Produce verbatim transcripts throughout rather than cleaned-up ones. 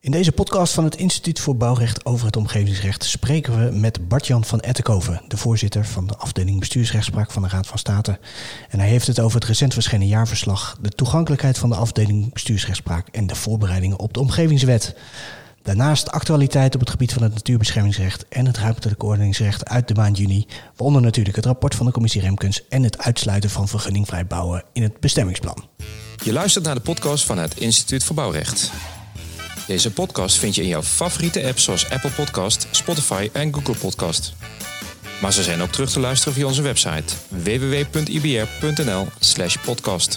In deze podcast van het Instituut voor Bouwrecht over het omgevingsrecht spreken we met Bart-Jan van Ettenkoven, de voorzitter van de afdeling bestuursrechtspraak van de Raad van State. En hij heeft het over het recent verschenen jaarverslag, de toegankelijkheid van de afdeling bestuursrechtspraak en de voorbereidingen op de omgevingswet. Daarnaast actualiteit op het gebied van het natuurbeschermingsrecht en het ruimtelijk ordeningsrecht uit de maand juni, waaronder natuurlijk het rapport van de commissie Remkes en het uitsluiten van vergunningvrij bouwen in het bestemmingsplan. Je luistert naar de podcast van het Instituut voor Bouwrecht. Deze podcast vind je in jouw favoriete apps zoals Apple Podcast, Spotify en Google Podcast. Maar ze zijn ook terug te luisteren via onze website w w w punt i b r punt n l slash podcast.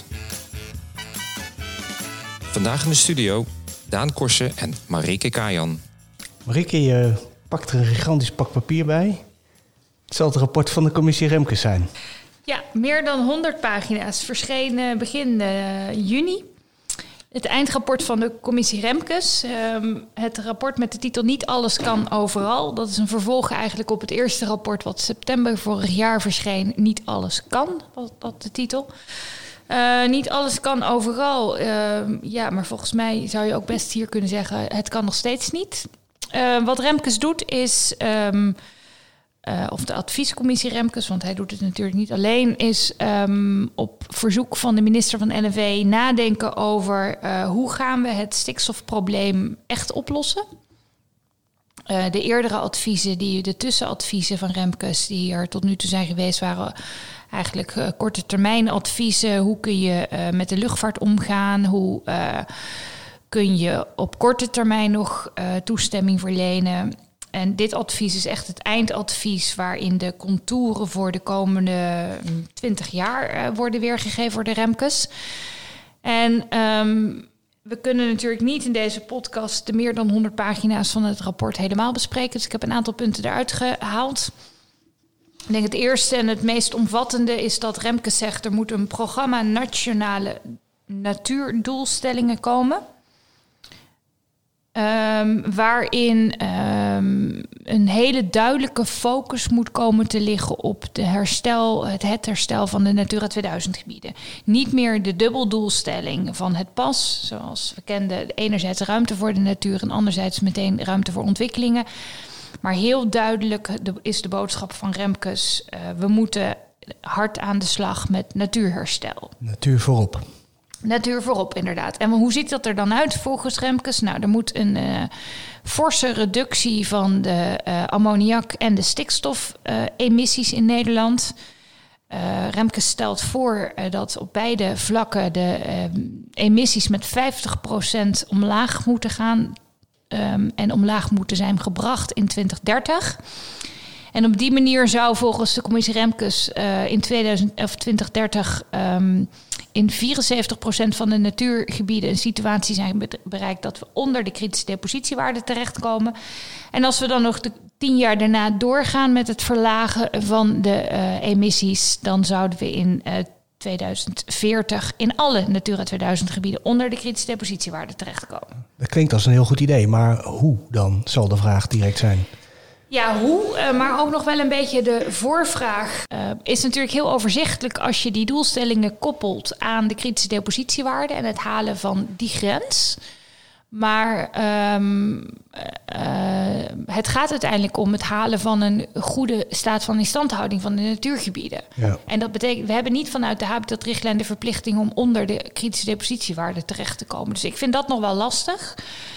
Vandaag in de studio Daan Korsen en Marieke Kajan. Marieke, je pakt er een gigantisch pak papier bij. Het zal het rapport van de commissie Remkes zijn. Ja, meer dan honderd pagina's. Verscheen begin uh, juni. Het eindrapport van de commissie Remkes. Um, het rapport met de titel Niet alles kan overal. Dat is een vervolg eigenlijk op het eerste rapport wat september vorig jaar verscheen. Niet alles kan, was dat de titel. Uh, niet alles kan overal. Uh, ja, maar volgens mij zou je ook best hier kunnen zeggen, het kan nog steeds niet. Uh, wat Remkes doet is, um, uh, of de adviescommissie Remkes, want hij doet het natuurlijk niet alleen, is um, op verzoek van de minister van N V W nadenken over uh, hoe gaan we het stikstofprobleem echt oplossen. Uh, de eerdere adviezen, die, de tussenadviezen van Remkes die er tot nu toe zijn geweest, waren eigenlijk uh, korte termijn adviezen. Hoe kun je uh, met de luchtvaart omgaan? Hoe uh, kun je op korte termijn nog uh, toestemming verlenen? En dit advies is echt het eindadvies waarin de contouren voor de komende twintig jaar uh, worden weergegeven door de Remkes. En um, we kunnen natuurlijk niet in deze podcast de meer dan honderd pagina's van het rapport helemaal bespreken. Dus ik heb een aantal punten eruit gehaald. Ik denk het eerste en het meest omvattende is dat Remkes zegt er moet een programma nationale natuurdoelstellingen komen. Um, waarin um, een hele duidelijke focus moet komen te liggen op de herstel, het, het herstel van de Natura tweeduizend gebieden. Niet meer de dubbeldoelstelling van het P A S, zoals we kenden, enerzijds ruimte voor de natuur en anderzijds meteen ruimte voor ontwikkelingen. Maar heel duidelijk is de boodschap van Remkes, uh, we moeten hard aan de slag met natuurherstel. Natuur voorop. Natuur voorop, inderdaad. En hoe ziet dat er dan uit volgens Remkes? Nou, er moet een uh, forse reductie van de uh, ammoniak en de stikstofemissies uh, in Nederland. Uh, Remkes stelt voor uh, dat op beide vlakken de uh, emissies met vijftig procent omlaag moeten gaan. Um, en omlaag moeten zijn gebracht in twintig dertig. En op die manier zou volgens de commissie Remkes uh, in tweeduizend, of twintig dertig um, in vierenzeventig procent van de natuurgebieden een situatie zijn bereikt dat we onder de kritische depositiewaarde terechtkomen. En als we dan nog de tien jaar daarna doorgaan met het verlagen van de uh, emissies, dan zouden we in uh, tweeduizend veertig in alle Natura tweeduizend gebieden onder de kritische depositiewaarde terechtkomen. Dat klinkt als een heel goed idee, maar hoe dan, zal de vraag direct zijn. Ja, hoe, maar ook nog wel een beetje de voorvraag uh, is natuurlijk heel overzichtelijk als je die doelstellingen koppelt aan de kritische depositiewaarde en het halen van die grens. Maar um, uh, het gaat uiteindelijk om het halen van een goede staat van instandhouding van de natuurgebieden. Ja. En dat betekent, we hebben niet vanuit de habitatrichtlijn de verplichting om onder de kritische depositiewaarde terecht te komen. Dus ik vind dat nog wel lastig.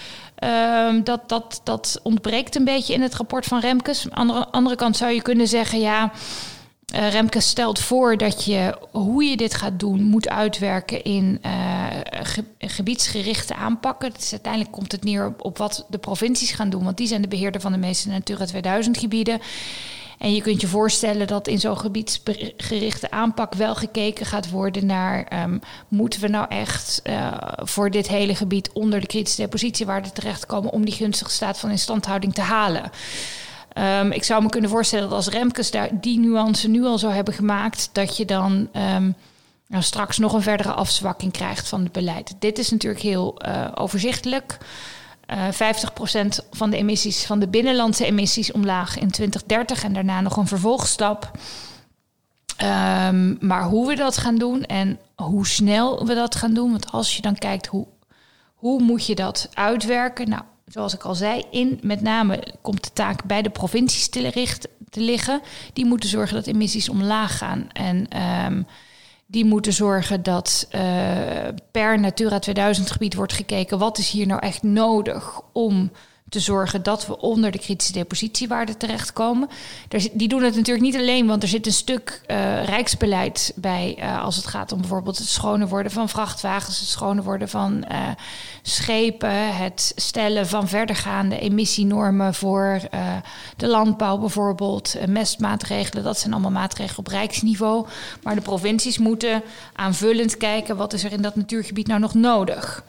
Um, dat, dat, dat ontbreekt een beetje in het rapport van Remkes. Aan de andere, andere kant zou je kunnen zeggen, ja, uh, Remkes stelt voor dat je, hoe je dit gaat doen, moet uitwerken in uh, ge, gebiedsgerichte aanpakken. Dus uiteindelijk komt het neer op, op wat de provincies gaan doen, want die zijn de beheerder van de meeste Natura tweeduizend gebieden. En je kunt je voorstellen dat in zo'n gebiedsgerichte aanpak wel gekeken gaat worden naar, Um, moeten we nou echt uh, voor dit hele gebied onder de kritische depositiewaarde terechtkomen om die gunstige staat van instandhouding te halen? Um, ik zou me kunnen voorstellen dat als Remkes daar die nuance nu al zou hebben gemaakt, dat je dan um, nou, straks nog een verdere afzwakking krijgt van het beleid. Dit is natuurlijk heel uh, overzichtelijk. Uh, vijftig procent van de emissies, van de binnenlandse emissies omlaag in twintig dertig en daarna nog een vervolgstap. Um, maar hoe we dat gaan doen en hoe snel we dat gaan doen, want als je dan kijkt hoe, hoe moet je dat uitwerken, nou, zoals ik al zei, in met name komt de taak bij de provincies te, richt, te liggen. Die moeten zorgen dat emissies omlaag gaan. En um, die moeten zorgen dat uh, per Natura tweeduizend gebied wordt gekeken, wat is hier nou echt nodig om te zorgen dat we onder de kritische depositiewaarde terechtkomen. Die doen het natuurlijk niet alleen, want er zit een stuk uh, rijksbeleid bij uh, als het gaat om bijvoorbeeld het schoner worden van vrachtwagens, het schoner worden van uh, schepen, het stellen van verdergaande emissienormen voor uh, de landbouw bijvoorbeeld, uh, mestmaatregelen, dat zijn allemaal maatregelen op rijksniveau. Maar de provincies moeten aanvullend kijken, wat is er in dat natuurgebied nou nog nodig?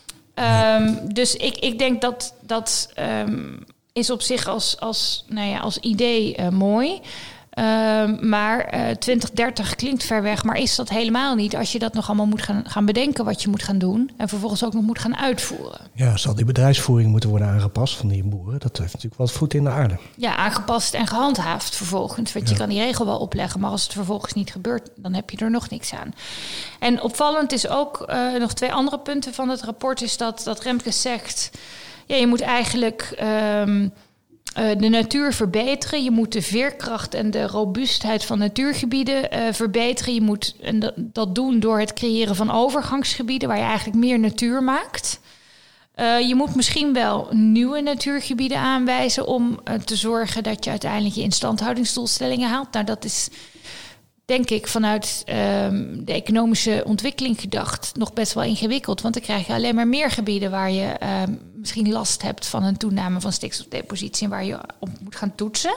Um, dus ik, ik denk dat dat um, is op zich als, als, nou ja, als idee uh, mooi. Um, maar uh, twintig dertig klinkt ver weg, maar is dat helemaal niet als je dat nog allemaal moet gaan, gaan bedenken wat je moet gaan doen en vervolgens ook nog moet gaan uitvoeren. Ja, zal die bedrijfsvoering moeten worden aangepast van die boeren? Dat heeft natuurlijk wat voet in de aarde. Ja, aangepast en gehandhaafd vervolgens. Want ja. je kan die regel wel opleggen, maar als het vervolgens niet gebeurt, dan heb je er nog niks aan. En opvallend is ook uh, nog twee andere punten van het rapport, is dat, dat Remkes zegt, ja, je moet eigenlijk Um, Uh, de natuur verbeteren. Je moet de veerkracht en de robuustheid van natuurgebieden uh, verbeteren. Je moet en dat, dat doen door het creëren van overgangsgebieden waar je eigenlijk meer natuur maakt. Uh, je moet misschien wel nieuwe natuurgebieden aanwijzen om uh, te zorgen dat je uiteindelijk je instandhoudingsdoelstellingen haalt. Nou, dat is denk ik vanuit um, de economische ontwikkeling gedacht nog best wel ingewikkeld. Want dan krijg je alleen maar meer gebieden waar je um, misschien last hebt van een toename van stikstofdepositie en waar je op moet gaan toetsen.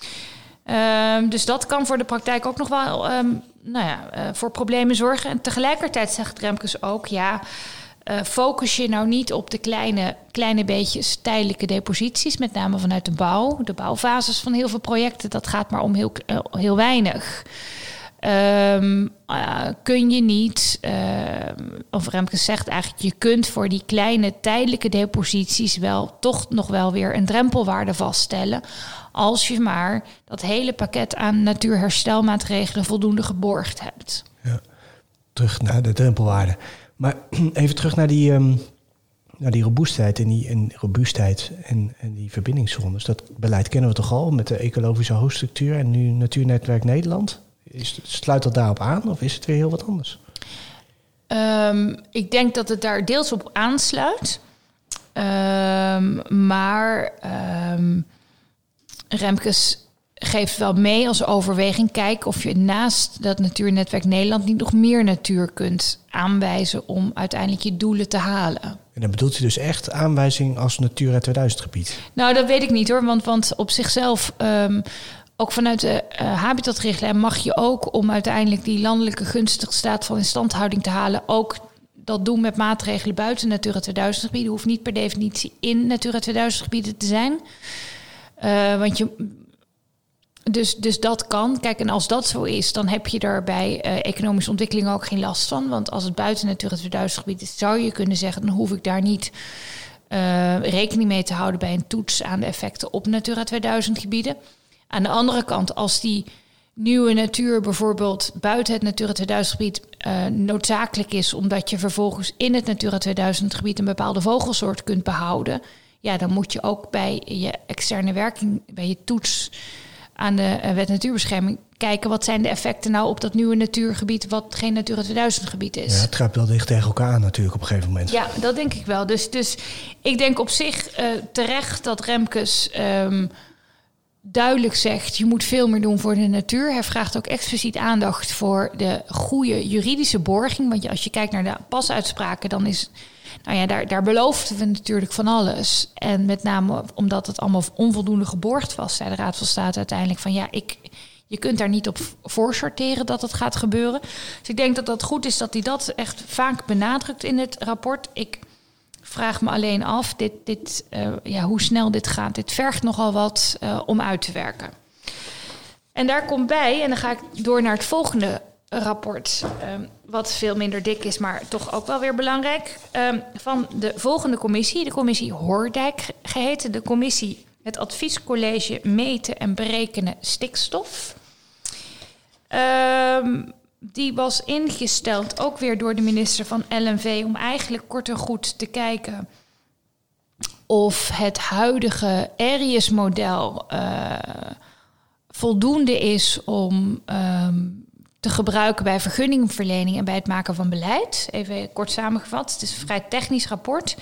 Um, dus dat kan voor de praktijk ook nog wel um, nou ja, uh, voor problemen zorgen. En tegelijkertijd zegt Remkes ook, ja, uh, focus je nou niet op de kleine, kleine beetjes tijdelijke deposities, met name vanuit de bouw. De bouwfases van heel veel projecten, dat gaat maar om heel, uh, heel weinig. Um, uh, kun je niet, uh, of Remkes zegt eigenlijk, je kunt voor die kleine tijdelijke deposities wel toch nog wel weer een drempelwaarde vaststellen, als je maar dat hele pakket aan natuurherstelmaatregelen voldoende geborgd hebt. Ja, terug naar de drempelwaarde. Maar even terug naar die, um, naar die robuustheid en die en robuustheid en, en die verbindingszones. Dat beleid kennen we toch al met de ecologische hoofdstructuur en nu Natuurnetwerk Nederland. Is, sluit dat daarop aan of is het weer heel wat anders? Um, ik denk dat het daar deels op aansluit. Um, maar um, Remkes geeft wel mee als overweging. Kijk of je naast dat Natuurnetwerk Nederland niet nog meer natuur kunt aanwijzen om uiteindelijk je doelen te halen. En dan bedoelt u dus echt aanwijzing als Natura tweeduizend gebied? Nou, dat weet ik niet hoor. Want, want op zichzelf, um, ook vanuit de uh, habitatrichtlijn mag je ook, om uiteindelijk die landelijke gunstige staat van instandhouding te halen, ook dat doen met maatregelen buiten Natura tweeduizend gebieden. Hoeft niet per definitie in Natura tweeduizend gebieden te zijn. Uh, want je... Dus, dus dat kan. Kijk, en als dat zo is, dan heb je er bij uh, economische ontwikkeling ook geen last van. Want als het buiten Natura tweeduizend gebied is, zou je kunnen zeggen, dan hoef ik daar niet uh, rekening mee te houden bij een toets aan de effecten op Natura tweeduizend gebieden. Aan de andere kant, als die nieuwe natuur bijvoorbeeld buiten het Natura tweeduizend gebied uh, noodzakelijk is, omdat je vervolgens in het Natura tweeduizend gebied een bepaalde vogelsoort kunt behouden, ja, dan moet je ook bij je externe werking, bij je toets aan de wet natuurbescherming kijken, wat zijn de effecten nou op dat nieuwe natuurgebied wat geen Natura tweeduizend gebied is. Ja, het kruipt wel dicht tegen elkaar aan natuurlijk op een gegeven moment. Ja, dat denk ik wel. Dus, dus ik denk op zich uh, terecht dat Remkes um, duidelijk zegt, je moet veel meer doen voor de natuur. Hij vraagt ook expliciet aandacht voor de goede juridische borging. Want als je kijkt naar de pasuitspraken, dan is, nou ja, daar, daar beloofden we natuurlijk van alles. En met name omdat het allemaal onvoldoende geborgd was, zei de Raad van State uiteindelijk van ja, ik, je kunt daar niet op voorsorteren dat het gaat gebeuren. Dus ik denk dat dat goed is dat hij dat echt vaak benadrukt in het rapport. Ik vraag me alleen af dit, dit, uh, ja, hoe snel dit gaat. Dit vergt nogal wat uh, om uit te werken. En daar komt bij, en dan ga ik door naar het volgende rapport, um, wat veel minder dik is, maar toch ook wel weer belangrijk, um, van de volgende commissie, de commissie Hoordijk geheten, de commissie het Adviescollege Meten en Berekenen Stikstof. Um, die was ingesteld ook weer door de minister van L N V om eigenlijk kort en goed te kijken of het huidige Arius-model uh, voldoende is om um, te gebruiken bij vergunningverlening en bij het maken van beleid. Even kort samengevat, het is een vrij technisch rapport.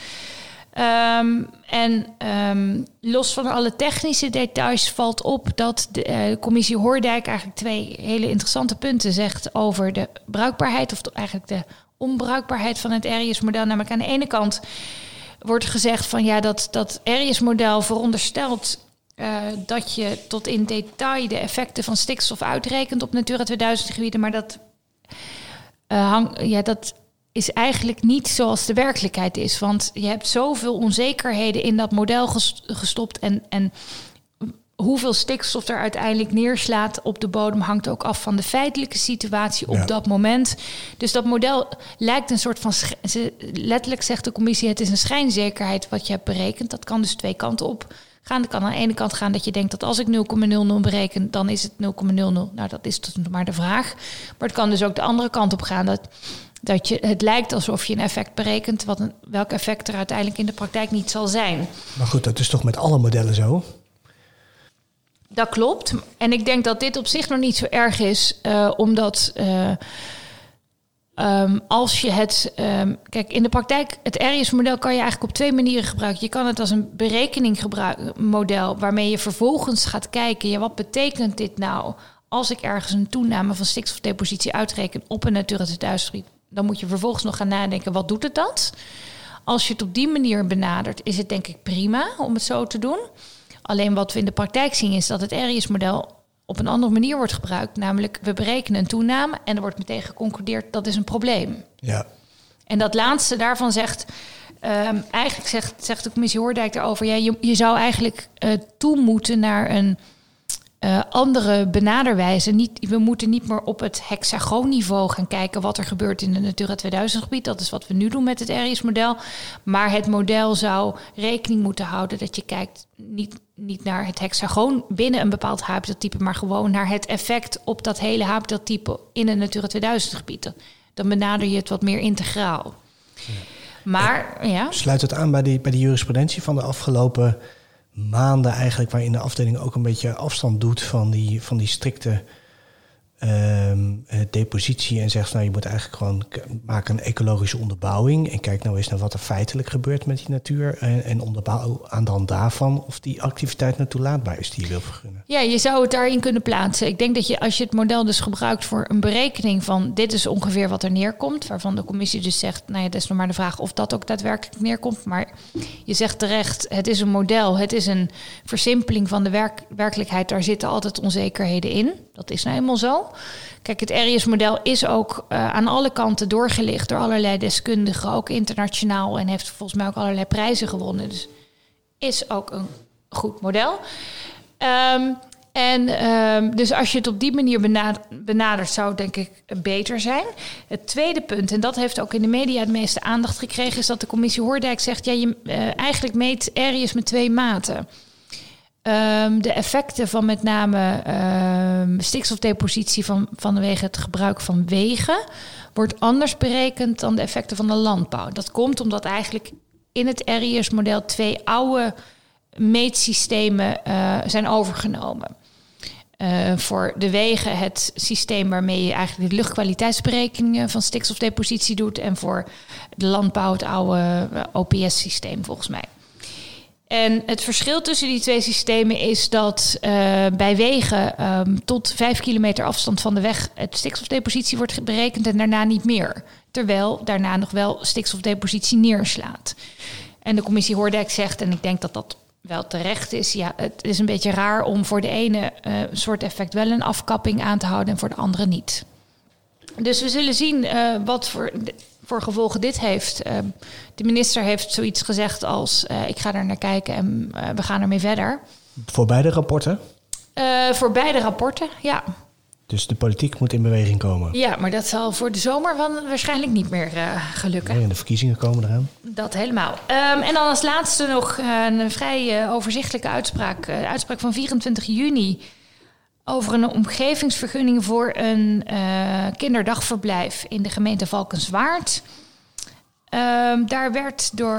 Um, en um, los van alle technische details valt op dat de uh, commissie Hoordijk eigenlijk twee hele interessante punten zegt over de bruikbaarheid, of eigenlijk de onbruikbaarheid van het Arius-model. Namelijk aan de ene kant wordt gezegd van ja, dat dat Arius-model veronderstelt uh, dat je tot in detail de effecten van stikstof uitrekent op Natura tweeduizend gebieden, maar dat uh, hang, ja, dat is eigenlijk niet zoals de werkelijkheid is. Want je hebt zoveel onzekerheden in dat model gestopt. En, en hoeveel stikstof er uiteindelijk neerslaat op de bodem hangt ook af van de feitelijke situatie op ja. dat moment. Dus dat model lijkt een soort van... Letterlijk zegt de commissie, het is een schijnzekerheid wat je hebt berekend. Dat kan dus twee kanten op gaan. Het kan aan de ene kant gaan dat je denkt dat als ik nul komma nul nul bereken, dan is het nul komma nul nul. Nou, dat is tot maar de vraag. Maar het kan dus ook de andere kant op gaan. Dat Dat je, het lijkt alsof je een effect berekent, wat een, welk effect er uiteindelijk in de praktijk niet zal zijn. Maar goed, dat is toch met alle modellen zo? Dat klopt. En ik denk dat dit op zich nog niet zo erg is, uh, omdat uh, um, als je het... Um, kijk, in de praktijk, het Arius-model kan je eigenlijk op twee manieren gebruiken. Je kan het als een berekening gebruiken, model, waarmee je vervolgens gaat kijken, ja, wat betekent dit nou als ik ergens een toename van stikstofdepositie uitreken op een Natura tweeduizend gebied? Dan moet je vervolgens nog gaan nadenken, wat doet het dat? Als je het op die manier benadert, is het denk ik prima om het zo te doen. Alleen wat we in de praktijk zien is dat het Arius-model op een andere manier wordt gebruikt. Namelijk, we berekenen een toename en er wordt meteen geconcludeerd dat is een probleem. Ja. En dat laatste daarvan zegt, um, eigenlijk zegt, zegt de commissie Hoordijk daarover, ja, je, je zou eigenlijk uh, toe moeten naar een Uh, andere benaderwijze. Niet, we moeten niet meer op het hexagoonniveau gaan kijken wat er gebeurt in de Natura tweeduizend gebied. Dat is wat we nu doen met het Arius-model. Maar het model zou rekening moeten houden dat je kijkt niet, niet naar het hexagoon binnen een bepaald habitattype, maar gewoon naar het effect op dat hele habitattype in een Natura tweeduizend gebied. Dan benader je het wat meer integraal. Ja. Maar ja. Sluit het aan bij die, bij die jurisprudentie van de afgelopen maanden eigenlijk, waarin de afdeling ook een beetje afstand doet van die, van die strikte um, depositie en zegt, nou, je moet eigenlijk gewoon k- maken een ecologische onderbouwing en kijk nou eens naar wat er feitelijk gebeurt met die natuur en, en onderbouw aan de hand daarvan of die activiteit nou toelaatbaar is die je wil vergunnen. Ja, je zou het daarin kunnen plaatsen. Ik denk dat je, als je het model dus gebruikt voor een berekening van dit is ongeveer wat er neerkomt, waarvan de commissie dus zegt, nou ja, dat is nog maar de vraag of dat ook daadwerkelijk neerkomt. Maar je zegt terecht, het is een model, het is een versimpeling van de werk, werkelijkheid. Daar zitten altijd onzekerheden in. Dat is nou eenmaal zo. Kijk, het Arius-model is ook uh, aan alle kanten doorgelicht door allerlei deskundigen, ook internationaal, en heeft volgens mij ook allerlei prijzen gewonnen. Dus is ook een goed model. Um, en um, dus als je het op die manier benadert, benadert, zou het denk ik beter zijn. Het tweede punt, en dat heeft ook in de media het meeste aandacht gekregen, is dat de commissie Hoordijk zegt, ja, je uh, eigenlijk meet Arius met twee maten. Um, de effecten van met name um, stikstofdepositie van, vanwege het gebruik van wegen wordt anders berekend dan de effecten van de landbouw. Dat komt omdat eigenlijk in het Arius-model twee oude meetsystemen uh, zijn overgenomen. Uh, voor de wegen het systeem waarmee je eigenlijk de luchtkwaliteitsberekeningen van stikstofdepositie doet, en voor de landbouw het oude uh, O P S-systeem volgens mij. En het verschil tussen die twee systemen is dat uh, bij wegen um, tot vijf kilometer afstand van de weg het stikstofdepositie wordt berekend en daarna niet meer. Terwijl daarna nog wel stikstofdepositie neerslaat. En de commissie Hoordijk zegt, en ik denk dat dat wel terecht is, ja, het is een beetje raar om voor de ene uh, soort effect wel een afkapping aan te houden en voor de andere niet. Dus we zullen zien uh, wat voor, voor gevolgen dit heeft. Uh, de minister heeft zoiets gezegd als, uh, ik ga daar naar kijken en uh, we gaan ermee verder. Voor beide rapporten? Uh, voor beide rapporten, ja. Dus de politiek moet in beweging komen? Ja, maar dat zal voor de zomer wel waarschijnlijk niet meer uh, gelukken. Nee, en de verkiezingen komen eraan. Dat helemaal. Um, en dan als laatste nog uh, een vrij uh, overzichtelijke uitspraak. Uh, uitspraak van vierentwintig juni over een omgevingsvergunning voor een uh, kinderdagverblijf in de gemeente Valkenswaard. Um, daar werd door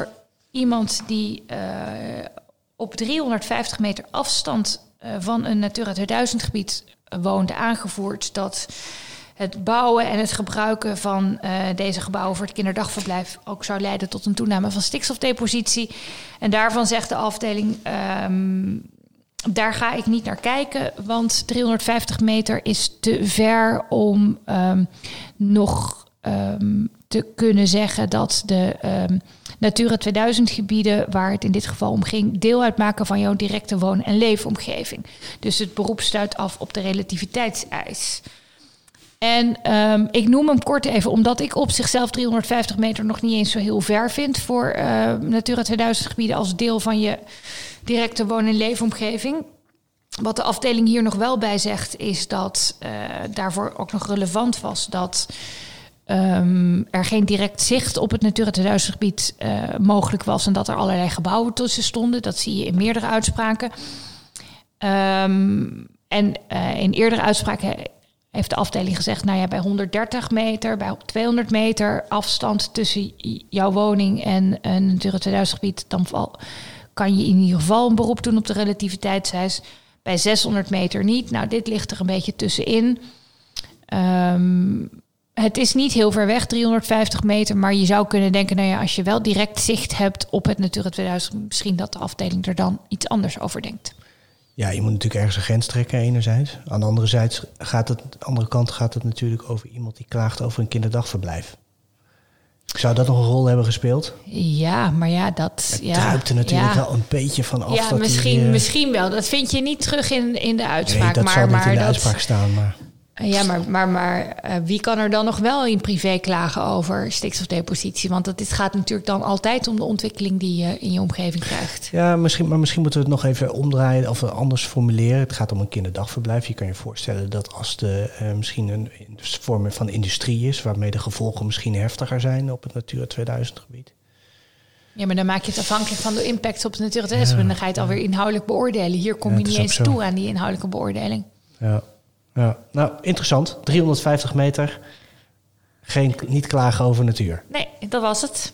iemand die uh, op driehonderdvijftig meter afstand uh, van een Natura tweeduizend gebied woonde, aangevoerd dat het bouwen en het gebruiken van uh, deze gebouwen voor het kinderdagverblijf ook zou leiden tot een toename van stikstofdepositie. En daarvan zegt de afdeling, um, daar ga ik niet naar kijken, want driehonderdvijftig meter is te ver om um, nog um, te kunnen zeggen dat de um, Natura tweeduizend gebieden, waar het in dit geval om ging, deel uitmaken van jouw directe woon- en leefomgeving. Dus het beroep stuit af op de relativiteitseis. En um, ik noem hem kort even, omdat ik op zichzelf driehonderdvijftig meter nog niet eens zo heel ver vind voor uh, Natura tweeduizend gebieden als deel van je directe woon- en leefomgeving. Wat de afdeling hier nog wel bij zegt, is dat uh, daarvoor ook nog relevant was dat um, er geen direct zicht op het Natura tweeduizend gebied uh, mogelijk was en dat er allerlei gebouwen tussen stonden. Dat zie je in meerdere uitspraken. Um, en uh, in eerdere uitspraken heeft de afdeling gezegd, nou ja, bij honderddertig meter, bij tweehonderd meter afstand tussen jouw woning en een Natura tweeduizend gebied, dan val, kan je in ieder geval een beroep doen op de relativiteitseis. Bij zeshonderd meter niet. Nou, dit ligt er een beetje tussenin. Um, het is niet heel ver weg, driehonderdvijftig meter, maar je zou kunnen denken, nou ja, als je wel direct zicht hebt op het Natura tweeduizend, misschien dat de afdeling er dan iets anders over denkt. Ja, je moet natuurlijk ergens een grens trekken enerzijds. Aan de andere, zijde gaat het, aan de andere kant gaat het natuurlijk over iemand die klaagt over een kinderdagverblijf. Zou dat nog een rol hebben gespeeld? Ja, maar ja, dat... Het ja, druipt er natuurlijk ja. wel een beetje van af. Ja, dat misschien, die, uh... misschien wel. Dat vind je niet terug in, in de uitspraak. Nee, dat maar, zal niet maar in de dat, uitspraak staan, maar... Ja, maar, maar, maar uh, wie kan er dan nog wel in privé klagen over stikstofdepositie? Want het gaat natuurlijk dan altijd om de ontwikkeling die je in je omgeving krijgt. Ja, misschien, maar misschien moeten we het nog even omdraaien of anders formuleren. Het gaat om een kinderdagverblijf. Je kan je voorstellen dat als de uh, misschien een vorm van industrie is, waarmee de gevolgen misschien heftiger zijn op het Natura tweeduizend gebied. Ja, maar dan maak je het afhankelijk van de impact op het Natura tweeduizend. Ja, en dan ga je het alweer inhoudelijk beoordelen. Hier kom je ja, niet eens toe aan die inhoudelijke beoordeling. Ja. Ja, nou, interessant. driehonderdvijftig meter. Geen, niet klagen over natuur. Nee, dat was het.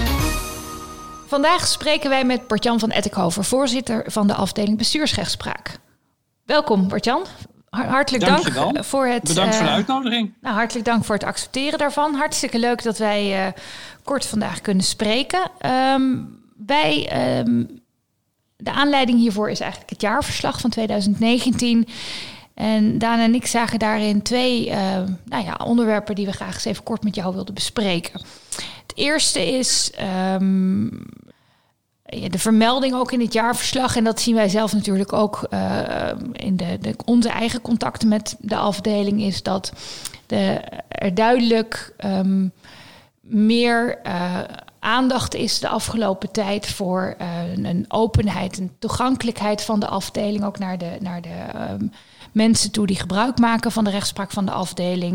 Vandaag spreken wij met Bart-Jan van Ettenkoven, voorzitter van de afdeling bestuursrechtspraak. Welkom, Bart-Jan. Hartelijk dank Dankjewel. voor het. Bedankt uh, voor de uitnodiging. Nou, hartelijk dank voor het accepteren daarvan. Hartstikke leuk dat wij uh, kort vandaag kunnen spreken. Um, wij, um, de aanleiding hiervoor is eigenlijk het jaarverslag van twintig negentien. En Daan en ik zagen daarin twee uh, nou ja, onderwerpen die we graag eens even kort met jou wilden bespreken. Het eerste is um, de vermelding ook in het jaarverslag. En dat zien wij zelf natuurlijk ook uh, in de, de, onze eigen contacten met de afdeling. Is dat de, er duidelijk um, meer uh, aandacht is de afgelopen tijd voor uh, een openheid en toegankelijkheid van de afdeling. Ook naar de... Naar de um, mensen toe die gebruik maken van de rechtspraak van de afdeling.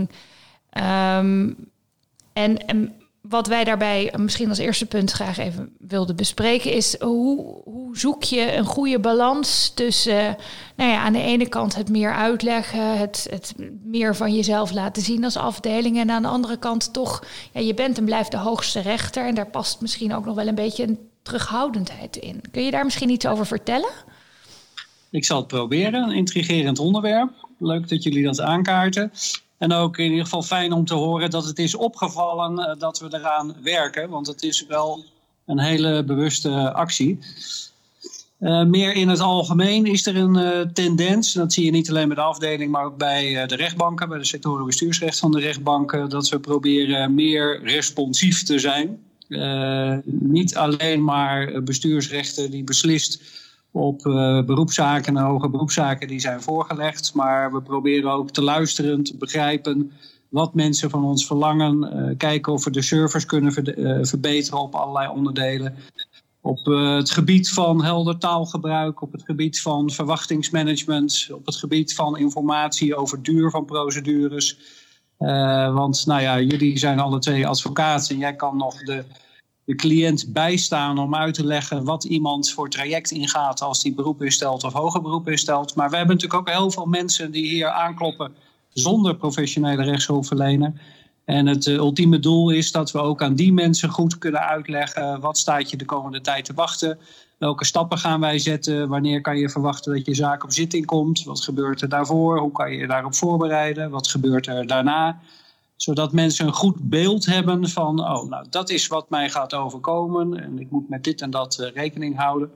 Um, en, en wat wij daarbij misschien als eerste punt graag even wilden bespreken is hoe, hoe zoek je een goede balans tussen uh, nou ja, aan de ene kant het meer uitleggen, het, het meer van jezelf laten zien als afdeling en aan de andere kant toch, ja, je bent en blijft de hoogste rechter en daar past misschien ook nog wel een beetje een terughoudendheid in. Kun je daar misschien iets over vertellen? Ik zal het proberen. Een intrigerend onderwerp. Leuk dat jullie dat aankaarten. En ook in ieder geval fijn om te horen dat het is opgevallen uh, dat we eraan werken. Want het is wel een hele bewuste actie. Uh, meer in het algemeen is er een uh, tendens. Dat zie je niet alleen bij de afdeling, maar ook bij uh, de rechtbanken. Bij de sectoren bestuursrecht van de rechtbanken. Dat we proberen meer responsief te zijn. Uh, niet alleen maar bestuursrechten die beslist op uh, beroepszaken en hoge beroepszaken die zijn voorgelegd. Maar we proberen ook te luisteren, te begrijpen wat mensen van ons verlangen. Uh, kijken of we de service kunnen ver- uh, verbeteren op allerlei onderdelen. Op uh, het gebied van helder taalgebruik, op het gebied van verwachtingsmanagement, op het gebied van informatie over duur van procedures. Uh, want nou ja, jullie zijn alle twee advocaten en jij kan nog de... de cliënt bijstaan om uit te leggen wat iemand voor traject ingaat als die beroep instelt of hoger beroep instelt. Maar we hebben natuurlijk ook heel veel mensen die hier aankloppen zonder professionele rechtshulpverlener. En het uh, ultieme doel is dat we ook aan die mensen goed kunnen uitleggen... wat staat je de komende tijd te wachten? Welke stappen gaan wij zetten? Wanneer kan je verwachten dat je zaak op zitting komt? Wat gebeurt er daarvoor? Hoe kan je je daarop voorbereiden? Wat gebeurt er daarna? Zodat mensen een goed beeld hebben van... oh, nou, dat is wat mij gaat overkomen... en ik moet met dit en dat uh, rekening houden.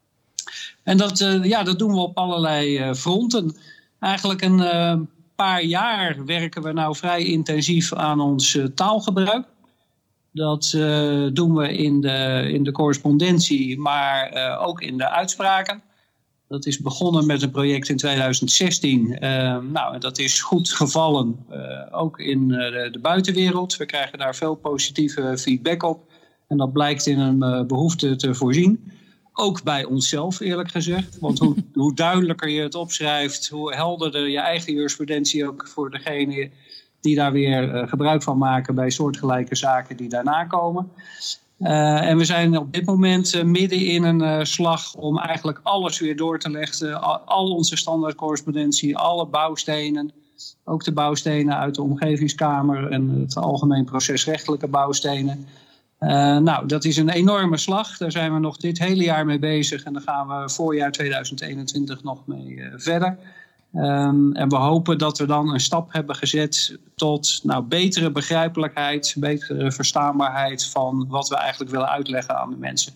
En dat, uh, ja, dat doen we op allerlei uh, fronten. Eigenlijk een uh, paar jaar werken we nou vrij intensief aan ons uh, taalgebruik. Dat uh, doen we in de, in de correspondentie, maar uh, ook in de uitspraken. Dat is begonnen met een project in tweeduizend zestien. Uh, nou, dat is goed gevallen, uh, ook in uh, de, de buitenwereld. We krijgen daar veel positieve feedback op. En dat blijkt in een uh, behoefte te voorzien. Ook bij onszelf, eerlijk gezegd. Want hoe, hoe duidelijker je het opschrijft, hoe helderder je eigen jurisprudentie ook voor degene die daar weer uh, gebruik van maken bij soortgelijke zaken die daarna komen. Uh, en we zijn op dit moment uh, midden in een uh, slag om eigenlijk alles weer door te leggen. Al, al onze standaardcorrespondentie, alle bouwstenen. Ook de bouwstenen uit de omgevingskamer en het algemeen procesrechtelijke bouwstenen. Uh, nou, dat is een enorme slag. Daar zijn we nog dit hele jaar mee bezig. En daar gaan we voorjaar tweeduizend eenentwintig nog mee uh, verder. Um, en we hopen dat we dan een stap hebben gezet tot nou, betere begrijpelijkheid, betere verstaanbaarheid van wat we eigenlijk willen uitleggen aan de mensen.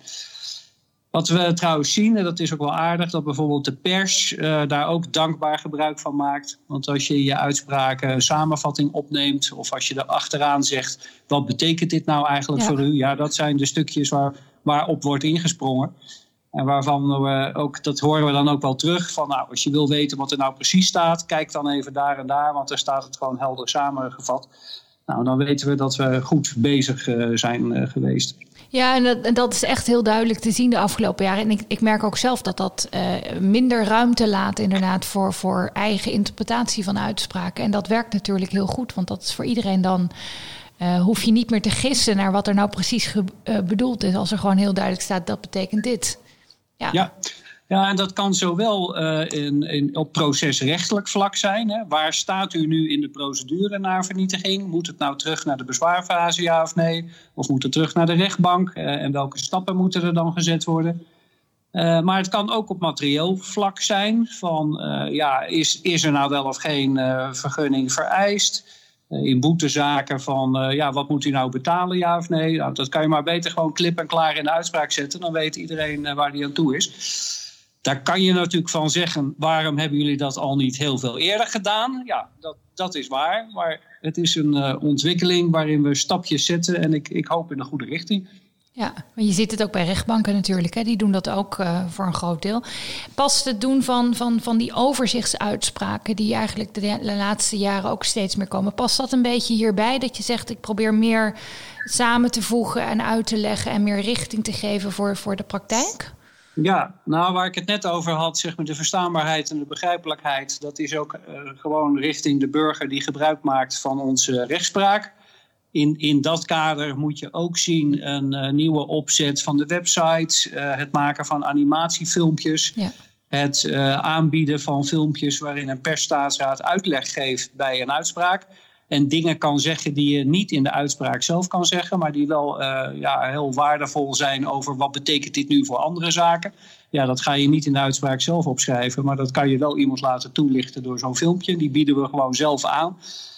Wat we trouwens zien, en dat is ook wel aardig, dat bijvoorbeeld de pers uh, daar ook dankbaar gebruik van maakt. Want als je in je uitspraken een samenvatting opneemt of als je er achteraan zegt, wat betekent dit nou eigenlijk ja. voor u? Ja, dat zijn de stukjes waar, waarop wordt ingesprongen. En waarvan we ook, dat horen we dan ook wel terug, van nou, als je wil weten wat er nou precies staat, kijk dan even daar en daar, want daar staat het gewoon helder samengevat. Nou, dan weten we dat we goed bezig uh, zijn uh, geweest. Ja, en dat, en dat is echt heel duidelijk te zien de afgelopen jaren. En ik, ik merk ook zelf dat dat uh, minder ruimte laat inderdaad voor, voor eigen interpretatie van uitspraken. En dat werkt natuurlijk heel goed, want dat is voor iedereen dan... Uh, hoef je niet meer te gissen naar wat er nou precies ge, uh, bedoeld is, als er gewoon heel duidelijk staat, dat betekent dit. Ja, ja. ja en dat kan zowel uh, in, in, op procesrechtelijk vlak zijn. Hè. Waar staat u nu in de procedure naar vernietiging? Moet het nou terug naar de bezwaarfase, ja of nee? Of moet het terug naar de rechtbank? Uh, en welke stappen moeten er dan gezet worden? Uh, maar het kan ook op materieel vlak zijn. Van, uh, ja, is, is er nou wel of geen uh, vergunning vereist? Uh, in boetezaken van, uh, ja, wat moet u nou betalen, ja of nee? Nou, dat kan je maar beter gewoon klip en klaar in de uitspraak zetten. Dan weet iedereen uh, waar die aan toe is. Daar kan je natuurlijk van zeggen, waarom hebben jullie dat al niet heel veel eerder gedaan? Ja, dat, dat is waar. Maar het is een uh, ontwikkeling waarin we stapjes zetten. En ik, ik hoop in de goede richting. Ja, maar je ziet het ook bij rechtbanken natuurlijk. Hè? Die doen dat ook uh, voor een groot deel. Past het doen van, van, van die overzichtsuitspraken die eigenlijk de, de laatste jaren ook steeds meer komen. Past dat een beetje hierbij? Dat je zegt, ik probeer meer samen te voegen en uit te leggen en meer richting te geven voor, voor de praktijk? Ja, nou waar ik het net over had, zeg maar de verstaanbaarheid en de begrijpelijkheid. Dat is ook uh, gewoon richting de burger die gebruik maakt van onze rechtspraak. In, in dat kader moet je ook zien een uh, nieuwe opzet van de website, uh, het maken van animatiefilmpjes, ja. het uh, aanbieden van filmpjes waarin een persstaatsraad uitleg geeft bij een uitspraak en dingen kan zeggen die je niet in de uitspraak zelf kan zeggen, maar die wel uh, ja, heel waardevol zijn over wat betekent dit nu voor andere zaken. Ja, dat ga je niet in de uitspraak zelf opschrijven, maar dat kan je wel iemand laten toelichten door zo'n filmpje. Die bieden we gewoon zelf aan.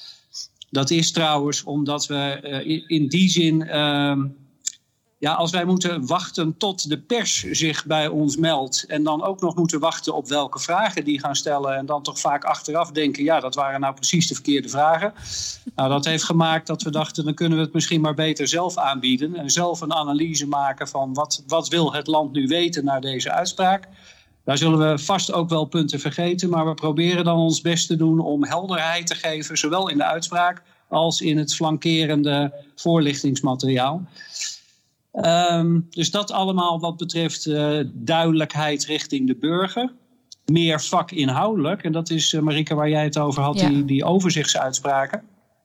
Dat is trouwens omdat we uh, in die zin, uh, ja, als wij moeten wachten tot de pers zich bij ons meldt en dan ook nog moeten wachten op welke vragen die gaan stellen en dan toch vaak achteraf denken, ja, dat waren nou precies de verkeerde vragen. Nou, dat heeft gemaakt dat we dachten, dan kunnen we het misschien maar beter zelf aanbieden en zelf een analyse maken van wat, wat wil het land nu weten naar deze uitspraak. Daar zullen we vast ook wel punten vergeten, maar we proberen dan ons best te doen om helderheid te geven, zowel in de uitspraak als in het flankerende voorlichtingsmateriaal. Um, dus dat allemaal wat betreft uh, duidelijkheid richting de burger. Meer vakinhoudelijk, en dat is, uh, Marika, waar jij het over had, ja. die, die overzichtsuitspraken.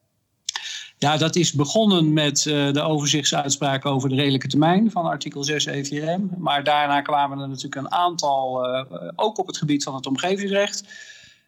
Ja, dat is begonnen met uh, de overzichtsuitspraak over de redelijke termijn van artikel zes E V R M. Maar daarna kwamen er natuurlijk een aantal, uh, ook op het gebied van het omgevingsrecht.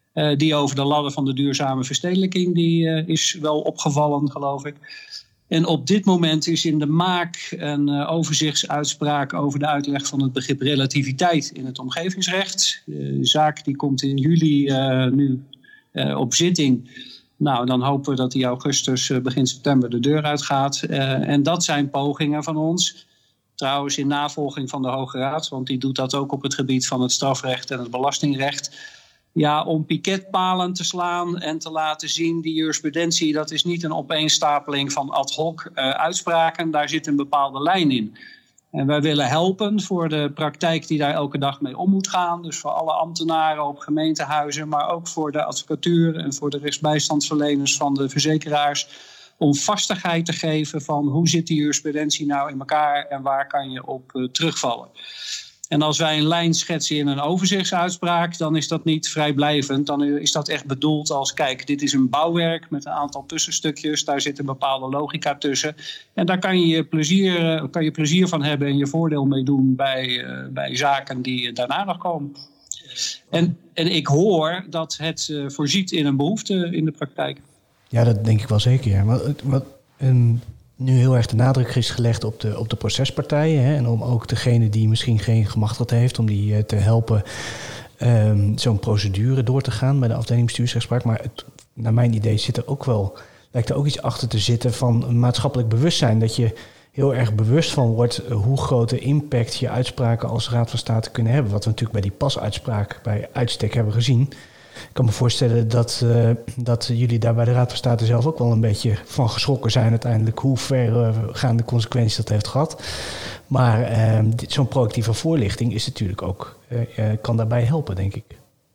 Uh, die over de ladder van de duurzame verstedelijking, die uh, is wel opgevallen, geloof ik. En op dit moment is in de maak een uh, overzichtsuitspraak over de uitleg van het begrip relativiteit in het omgevingsrecht. De zaak die komt in juli uh, nu uh, op zitting. Nou, dan hopen we dat die augustus, uh, begin september de deur uitgaat. Uh, en dat zijn pogingen van ons. Trouwens in navolging van de Hoge Raad, want die doet dat ook op het gebied van het strafrecht en het belastingrecht. Ja, om piketpalen te slaan en te laten zien, die jurisprudentie, dat is niet een opeenstapeling van ad hoc uh, uitspraken. Daar zit een bepaalde lijn in. En wij willen helpen voor de praktijk die daar elke dag mee om moet gaan. Dus voor alle ambtenaren op gemeentehuizen, maar ook voor de advocatuur en voor de rechtsbijstandsverleners van de verzekeraars. Om vastigheid te geven van hoe zit die jurisprudentie nou in elkaar en waar kan je op uh, terugvallen. En als wij een lijn schetsen in een overzichtsuitspraak, dan is dat niet vrijblijvend. Dan is dat echt bedoeld als, kijk, dit is een bouwwerk met een aantal tussenstukjes. Daar zit een bepaalde logica tussen. En daar kan je plezier, kan je plezier van hebben en je voordeel mee doen bij, uh, bij zaken die daarna nog komen. En, en ik hoor dat het uh, voorziet in een behoefte in de praktijk. Ja, dat denk ik wel zeker. Ja. Wat, wat, um... nu heel erg de nadruk is gelegd op de, op de procespartijen. Hè, en om ook degene die misschien geen gemachtigd heeft, om die uh, te helpen um, zo'n procedure door te gaan bij de afdeling bestuursrechtspraak. Maar het, naar mijn idee zit er ook wel, lijkt er ook iets achter te zitten van een maatschappelijk bewustzijn. Dat je heel erg bewust van wordt uh, hoe grote impact je uitspraken als Raad van State kunnen hebben. Wat we natuurlijk bij die pasuitspraak bij uitstek hebben gezien. Ik kan me voorstellen dat, uh, dat jullie daar bij de Raad van State zelf ook wel een beetje van geschrokken zijn uiteindelijk hoe vergaande consequenties dat heeft gehad. Maar uh, dit, zo'n proactieve voorlichting is natuurlijk ook, uh, uh, kan daarbij helpen, denk ik.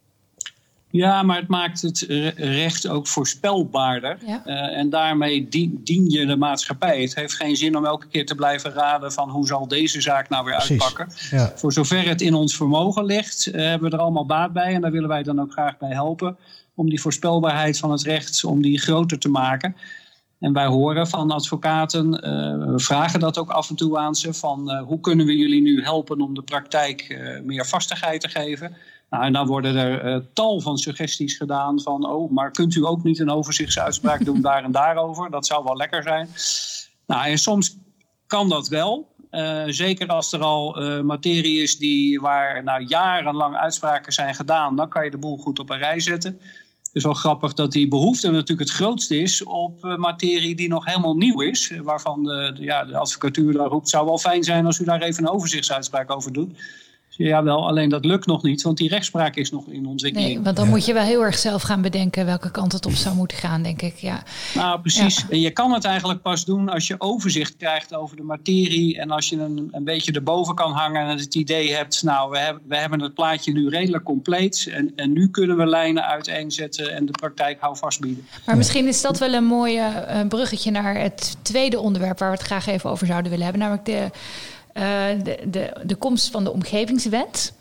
Ja, maar het maakt het recht ook voorspelbaarder. Ja. Uh, en daarmee dien, dien je de maatschappij. Het heeft geen zin om elke keer te blijven raden van hoe zal deze zaak nou weer Precies. uitpakken. Ja. Voor zover het in ons vermogen ligt, uh, hebben we er allemaal baat bij. En daar willen wij dan ook graag bij helpen. Om die voorspelbaarheid van het recht, om die groter te maken. En wij horen van advocaten, uh, we vragen dat ook af en toe aan ze. Van uh, hoe kunnen we jullie nu helpen om de praktijk uh, meer vastigheid te geven. Nou, en dan worden er uh, tal van suggesties gedaan van, oh, maar kunt u ook niet een overzichtsuitspraak doen daar en daarover? Dat zou wel lekker zijn. Nou, en soms kan dat wel. Uh, zeker als er al uh, materie is die, waar nou, jarenlang uitspraken zijn gedaan, dan kan je de boel goed op een rij zetten. Het is wel grappig dat die behoefte natuurlijk het grootste is op uh, materie die nog helemaal nieuw is. Waarvan de, de, ja, de advocatuur daar roept, het zou wel fijn zijn als u daar even een overzichtsuitspraak over doet. Jawel, alleen dat lukt nog niet, want die rechtspraak is nog in ontwikkeling. Nee, want dan ja. moet je wel heel erg zelf gaan bedenken welke kant het op zou moeten gaan, denk ik. Ja. Nou, precies. Ja. En je kan het eigenlijk pas doen als je overzicht krijgt over de materie. En als je een, een beetje erboven kan hangen en het idee hebt, nou, we hebben, we hebben het plaatje nu redelijk compleet. En, en nu kunnen we lijnen uiteenzetten en de praktijk houvast bieden. Maar misschien is dat wel een mooi uh, bruggetje naar het tweede onderwerp waar we het graag even over zouden willen hebben. Namelijk de... Uh, de, de, de komst van de omgevingswet.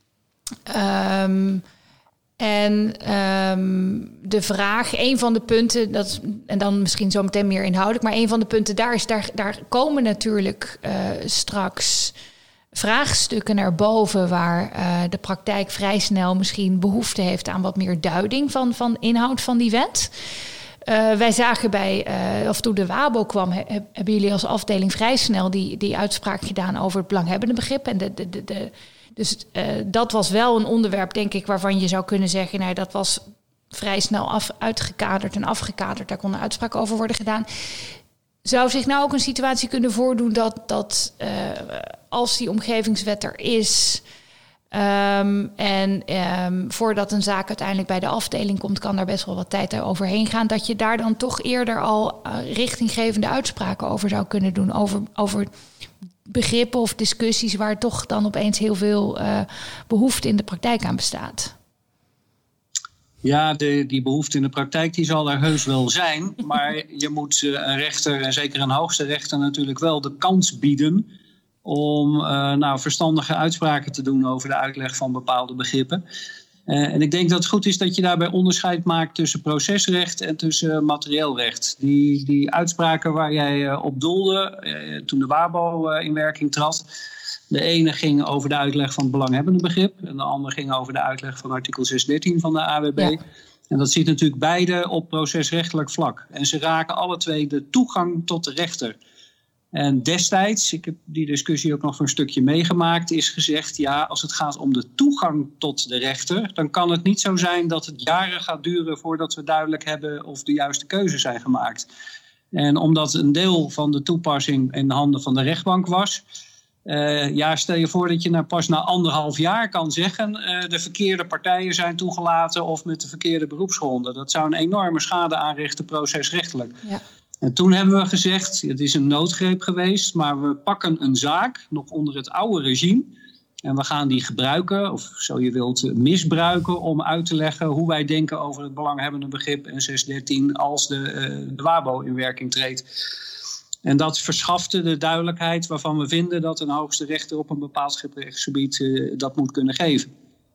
Um, en um, de vraag, een van de punten, dat, en dan misschien zo meteen meer inhoudelijk, maar een van de punten daar is, daar, daar komen natuurlijk uh, straks vraagstukken naar boven waar uh, de praktijk vrij snel misschien behoefte heeft aan wat meer duiding van, van inhoud van die wet. Uh, wij zagen bij, uh, of toen de WABO kwam, he, hebben jullie als afdeling vrij snel die, die uitspraak gedaan over het belanghebbende begrip. En de, de, de, de, dus uh, dat was wel een onderwerp, denk ik, waarvan je zou kunnen zeggen, nou, dat was vrij snel af, uitgekaderd en afgekaderd. Daar kon een uitspraak over worden gedaan. Zou zich nou ook een situatie kunnen voordoen dat, dat uh, als die omgevingswet er is, Um, en um, voordat een zaak uiteindelijk bij de afdeling komt, kan daar best wel wat tijd overheen gaan, dat je daar dan toch eerder al uh, richtinggevende uitspraken over zou kunnen doen, over, over begrippen of discussies waar toch dan opeens heel veel uh, behoefte in de praktijk aan bestaat? Ja, de, die behoefte in de praktijk die zal er heus wel zijn, maar je moet uh, een rechter, en zeker een hoogste rechter, natuurlijk wel de kans bieden om uh, nou, verstandige uitspraken te doen over de uitleg van bepaalde begrippen. Uh, en ik denk dat het goed is dat je daarbij onderscheid maakt tussen procesrecht en tussen uh, materieel recht. Die, die uitspraken waar jij uh, op doelde, uh, toen de WABO uh, in werking trad, De ene ging over de uitleg van het belanghebbende begrip. En de andere ging over de uitleg van artikel zeshonderddertien van de A W B. Ja. En dat zit natuurlijk beide op procesrechtelijk vlak. En ze raken alle twee de toegang tot de rechter. En destijds, ik heb die discussie ook nog een stukje meegemaakt, is gezegd, ja, als het gaat om de toegang tot de rechter, dan kan het niet zo zijn dat het jaren gaat duren voordat we duidelijk hebben of de juiste keuzes zijn gemaakt. En omdat een deel van de toepassing in de handen van de rechtbank was, uh, ja, stel je voor dat je nou pas na anderhalf jaar kan zeggen, uh, de verkeerde partijen zijn toegelaten of met de verkeerde beroepsgronden. Dat zou een enorme schade aanrichten procesrechtelijk. Ja. En toen hebben we gezegd, het is een noodgreep geweest, maar we pakken een zaak nog onder het oude regime. En we gaan die gebruiken, of zo je wilt misbruiken, om uit te leggen hoe wij denken over het belanghebbende begrip en zeshonderddertien als de, uh, de W A B O in werking treedt. En dat verschafte de duidelijkheid waarvan we vinden dat een hoogste rechter op een bepaald rechtsgebied uh, dat moet kunnen geven.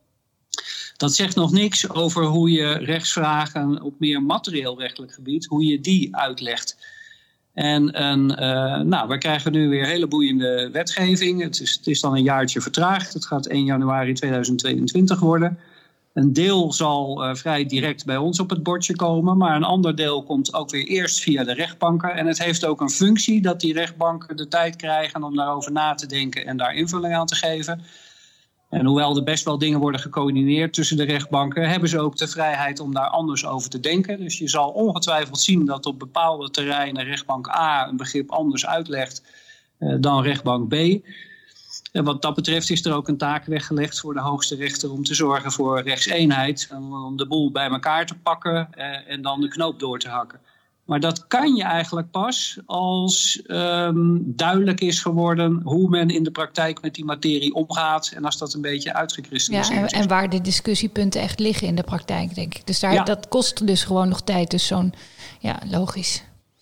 Dat zegt nog niks over hoe je rechtsvragen op meer materieel rechtelijk gebied, hoe je die uitlegt. En, en uh, nou, we krijgen nu weer hele boeiende wetgeving. Het is, het is dan een jaartje vertraagd. Het gaat één januari tweeduizend tweeëntwintig worden. Een deel zal uh, vrij direct bij ons op het bordje komen, maar een ander deel komt ook weer eerst via de rechtbanken. En het heeft ook een functie dat die rechtbanken de tijd krijgen om daarover na te denken en daar invulling aan te geven. En hoewel er best wel dingen worden gecoördineerd tussen de rechtbanken, hebben ze ook de vrijheid om daar anders over te denken. Dus je zal ongetwijfeld zien dat op bepaalde terreinen rechtbank A een begrip anders uitlegt uh, dan rechtbank B. En wat dat betreft is er ook een taak weggelegd voor de hoogste rechter om te zorgen voor rechtseenheid. Om de boel bij elkaar te pakken uh, en dan de knoop door te hakken. Maar dat kan je eigenlijk pas als um, duidelijk is geworden hoe men in de praktijk met die materie omgaat. En als dat een beetje uitgekristalliseerd is. Ja, en, en waar de discussiepunten echt liggen in de praktijk, denk ik. Dus daar, ja. dat kost dus gewoon nog tijd. Dus zo'n, ja, logisch.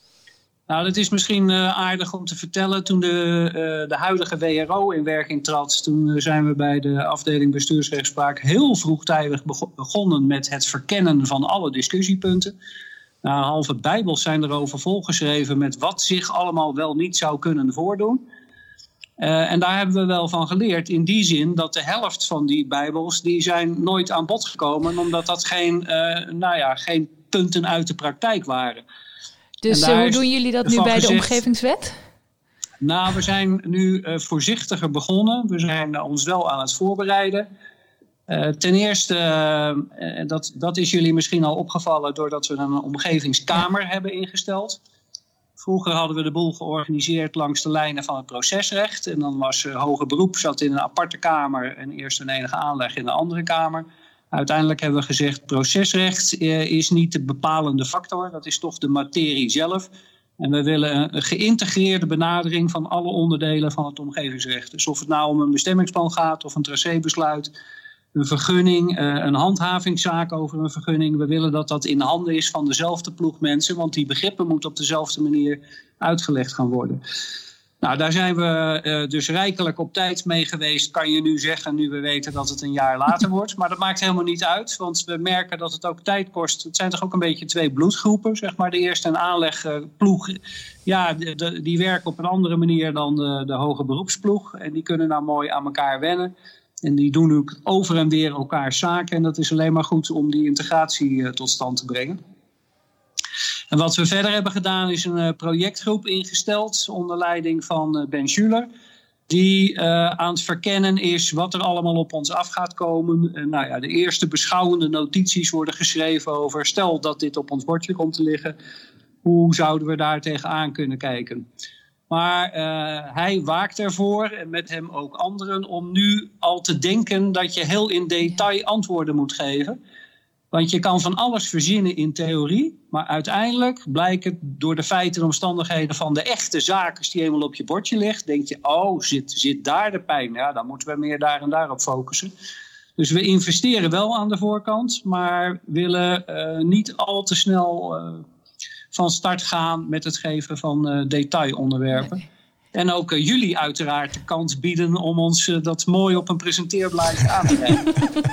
Nou, dat is misschien uh, aardig om te vertellen. Toen de, uh, de huidige W R O in werking trad, toen uh, zijn we bij de afdeling bestuursrechtspraak heel vroegtijdig bego- begonnen met het verkennen van alle discussiepunten. Nou, halve bijbels zijn erover volgeschreven met wat zich allemaal wel niet zou kunnen voordoen. Uh, en daar hebben we wel van geleerd in die zin dat de helft van die bijbels die zijn nooit aan bod gekomen, omdat dat geen, uh, nou ja, geen punten uit de praktijk waren. Dus hoe doen jullie dat nu bij gezegd, de omgevingswet? Nou, we zijn nu uh, voorzichtiger begonnen. We zijn ons wel aan het voorbereiden. Uh, ten eerste, uh, dat, dat is jullie misschien al opgevallen doordat we een omgevingskamer ja. hebben ingesteld. Vroeger hadden we de boel georganiseerd langs de lijnen van het procesrecht. En dan was uh, hoger beroep, zat in een aparte kamer en eerst een enige aanleg in de andere kamer. Uiteindelijk hebben we gezegd, procesrecht uh, is niet de bepalende factor. Dat is toch de materie zelf. En we willen een geïntegreerde benadering van alle onderdelen van het omgevingsrecht. Dus of het nou om een bestemmingsplan gaat of een tracébesluit, een vergunning, een handhavingszaak over een vergunning. We willen dat dat in handen is van dezelfde ploeg mensen, want die begrippen moeten op dezelfde manier uitgelegd gaan worden. Nou, daar zijn we uh, dus rijkelijk op tijd mee geweest, kan je nu zeggen, nu we weten dat het een jaar later wordt. Maar dat maakt helemaal niet uit, want we merken dat het ook tijd kost. Het zijn toch ook een beetje twee bloedgroepen, zeg maar. De eerste een aanlegploeg, ja, de, de, die werken op een andere manier dan de, de hoge beroepsploeg. En die kunnen nou mooi aan elkaar wennen. En die doen ook over en weer elkaars zaken. En dat is alleen maar goed om die integratie uh, tot stand te brengen. En wat we verder hebben gedaan is een uh, projectgroep ingesteld onder leiding van uh, Ben Schuller. Die uh, aan het verkennen is wat er allemaal op ons af gaat komen. Uh, nou ja, de eerste beschouwende notities worden geschreven over, stel dat dit op ons bordje komt te liggen, hoe zouden we daar tegenaan kunnen kijken? Maar uh, hij waakt ervoor, en met hem ook anderen, om nu al te denken dat je heel in detail antwoorden moet geven. Want je kan van alles verzinnen in theorie, maar uiteindelijk blijkt het door de feiten en omstandigheden van de echte zaak, als die eenmaal op je bordje ligt, denk je, oh, zit, zit daar de pijn? Ja, dan moeten we meer daar en daar op focussen. Dus we investeren wel aan de voorkant, maar willen uh, niet al te snel Uh, van start gaan met het geven van uh, detailonderwerpen. Nee. En ook uh, jullie uiteraard de kans bieden om ons uh, dat mooi op een presenteerblaadje aan te brengen.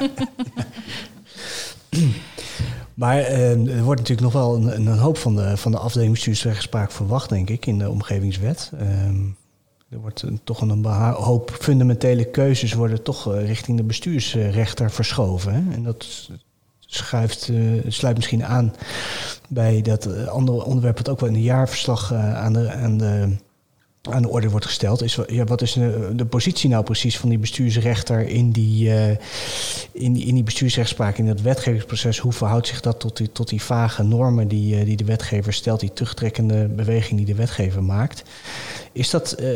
Maar uh, er wordt natuurlijk nog wel een, een hoop van de, van de afdeling bestuursrechtspraak verwacht, denk ik, in de omgevingswet. Uh, er wordt een, toch een beha- hoop fundamentele keuzes worden toch uh, richting de bestuursrechter verschoven. Hè? En dat schuift, uh, sluit misschien aan bij dat uh, andere onderwerp dat ook wel in het jaarverslag uh, aan de... Aan de aan de orde wordt gesteld, is ja, wat is de, de positie nou precies van die bestuursrechter in die, uh, in die, in die bestuursrechtspraak, in dat wetgevingsproces? Hoe verhoudt zich dat tot die, tot die vage normen die, uh, die de wetgever stelt, die terugtrekkende beweging die de wetgever maakt? Is dat, uh,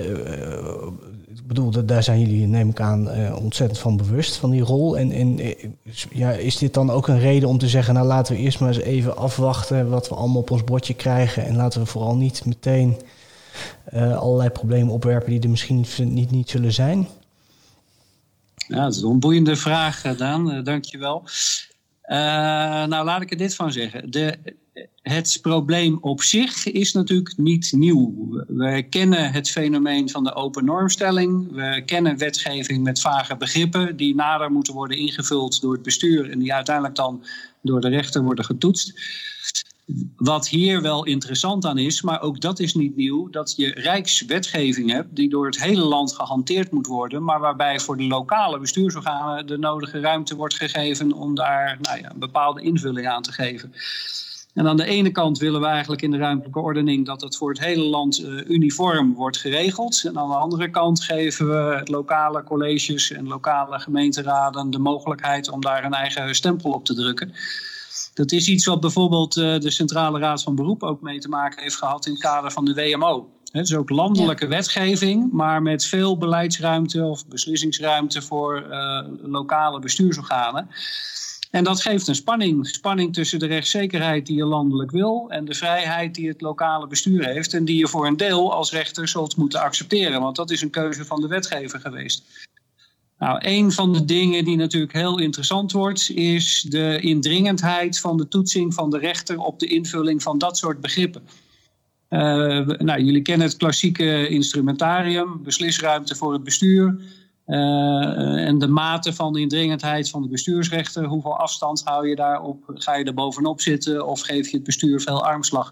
ik bedoel, daar zijn jullie, neem ik aan, uh, ontzettend van bewust van die rol. En, en ja, is dit dan ook een reden om te zeggen, nou laten we eerst maar eens even afwachten wat we allemaal op ons bordje krijgen en laten we vooral niet meteen Uh, allerlei problemen opwerpen die er misschien niet, niet zullen zijn? Ja, dat is een boeiende vraag, Daan. Uh, Dank je wel. Uh, nou, laat ik er dit van zeggen. De, het probleem op zich is natuurlijk niet nieuw. We kennen het fenomeen van de open normstelling. We kennen wetgeving met vage begrippen die nader moeten worden ingevuld door het bestuur en die uiteindelijk dan door de rechter worden getoetst. Wat hier wel interessant aan is, maar ook dat is niet nieuw, dat je rijkswetgeving hebt die door het hele land gehanteerd moet worden, maar waarbij voor de lokale bestuursorganen de nodige ruimte wordt gegeven om daar nou ja, een bepaalde invulling aan te geven. En aan de ene kant willen we eigenlijk in de ruimtelijke ordening dat het voor het hele land uh, uniform wordt geregeld. En aan de andere kant geven we lokale colleges en lokale gemeenteraden de mogelijkheid om daar een eigen stempel op te drukken. Dat is iets wat bijvoorbeeld uh, de Centrale Raad van Beroep ook mee te maken heeft gehad in het kader van de W M O. Het is ook landelijke ja. wetgeving, maar met veel beleidsruimte of beslissingsruimte voor uh, lokale bestuursorganen. En dat geeft een spanning. Spanning tussen de rechtszekerheid die je landelijk wil en de vrijheid die het lokale bestuur heeft en die je voor een deel als rechter zult moeten accepteren. Want dat is een keuze van de wetgever geweest. Nou, een van de dingen die natuurlijk heel interessant wordt, is de indringendheid van de toetsing van de rechter op de invulling van dat soort begrippen. Uh, nou, jullie kennen het klassieke instrumentarium, beslisruimte voor het bestuur uh, en de mate van de indringendheid van de bestuursrechter. Hoeveel afstand hou je daarop? Ga je er bovenop zitten of geef je het bestuur veel armslag?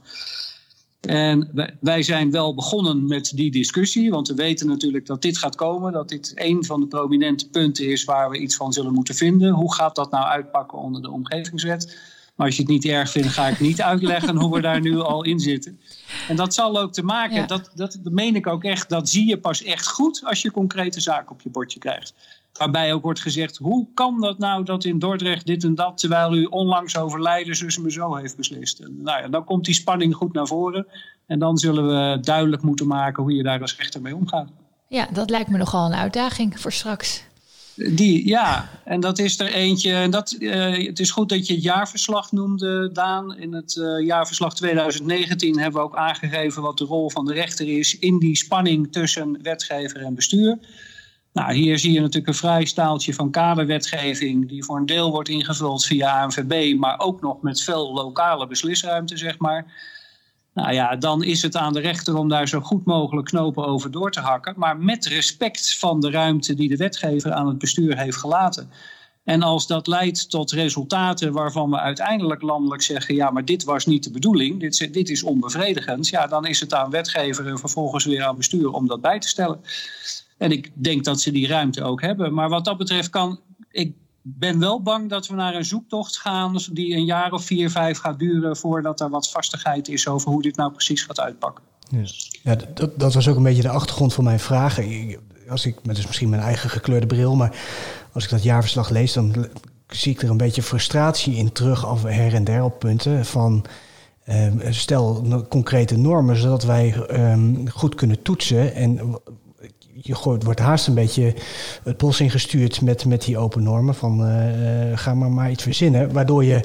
En wij zijn wel begonnen met die discussie, want we weten natuurlijk dat dit gaat komen, dat dit een van de prominente punten is waar we iets van zullen moeten vinden. Hoe gaat dat nou uitpakken onder de omgevingswet? Maar als je het niet erg vindt, ga ik niet uitleggen hoe we daar nu al in zitten. En dat zal ook te maken, ja. dat, dat, dat meen ik ook echt, dat zie je pas echt goed als je concrete zaken op je bordje krijgt. Waarbij ook wordt gezegd, hoe kan dat nou dat in Dordrecht dit en dat, terwijl u onlangs overlijden zus me zo heeft beslist. En nou ja, dan komt die spanning goed naar voren. En dan zullen we duidelijk moeten maken hoe je daar als rechter mee omgaat. Ja, dat lijkt me nogal een uitdaging voor straks. Die, ja, en dat is er eentje. En dat, uh, het is goed dat je het jaarverslag noemde, Daan. In het uh, jaarverslag twintig negentien hebben we ook aangegeven wat de rol van de rechter is in die spanning tussen wetgever en bestuur. Nou, hier zie je natuurlijk een vrij staaltje van kaderwetgeving die voor een deel wordt ingevuld via A N V B, maar ook nog met veel lokale beslisruimte, zeg maar. Nou ja, dan is het aan de rechter om daar zo goed mogelijk knopen over door te hakken, maar met respect van de ruimte die de wetgever aan het bestuur heeft gelaten. En als dat leidt tot resultaten waarvan we uiteindelijk landelijk zeggen, ja, maar dit was niet de bedoeling, dit, dit is onbevredigend, ja, dan is het aan wetgever en vervolgens weer aan bestuur om dat bij te stellen. En ik denk dat ze die ruimte ook hebben. Maar wat dat betreft kan, ik ben wel bang dat we naar een zoektocht gaan die een jaar of vier, vijf gaat duren voordat er wat vastigheid is over hoe dit nou precies gaat uitpakken. Ja, ja dat, dat was ook een beetje de achtergrond van mijn vragen. Als ik, met dus misschien mijn eigen gekleurde bril, maar als ik dat jaarverslag lees, dan zie ik er een beetje frustratie in terug af her en der op punten van uh, stel concrete normen, zodat wij um, goed kunnen toetsen. En je wordt haast een beetje het bos ingestuurd met, met die open normen van uh, ga maar maar iets verzinnen, waardoor je,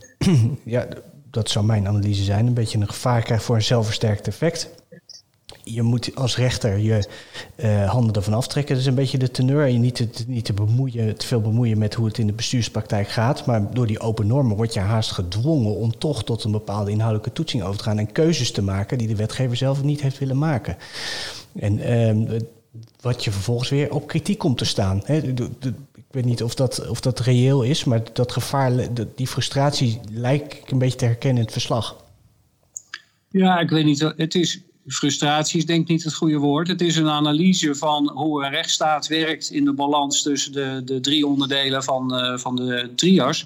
ja, dat zou mijn analyse zijn, een beetje een gevaar krijgt voor een zelfversterkt effect. Je moet als rechter je uh, handen ervan aftrekken. Dat is een beetje de teneur. En je niet te, niet te, bemoeien, te veel bemoeien met hoe het in de bestuurspraktijk gaat. Maar door die open normen word je haast gedwongen om toch tot een bepaalde inhoudelijke toetsing over te gaan en keuzes te maken die de wetgever zelf niet heeft willen maken. En uh, wat je vervolgens weer op kritiek komt te staan. He, de, de, ik weet niet of dat, of dat reëel is, maar dat gevaar, de, die frustratie lijkt ik een beetje te herkennen in het verslag. Ja, ik weet niet. Het is, frustratie is denk ik niet het goede woord. Het is een analyse van hoe een rechtsstaat werkt in de balans tussen de, de drie onderdelen van, uh, van de trias.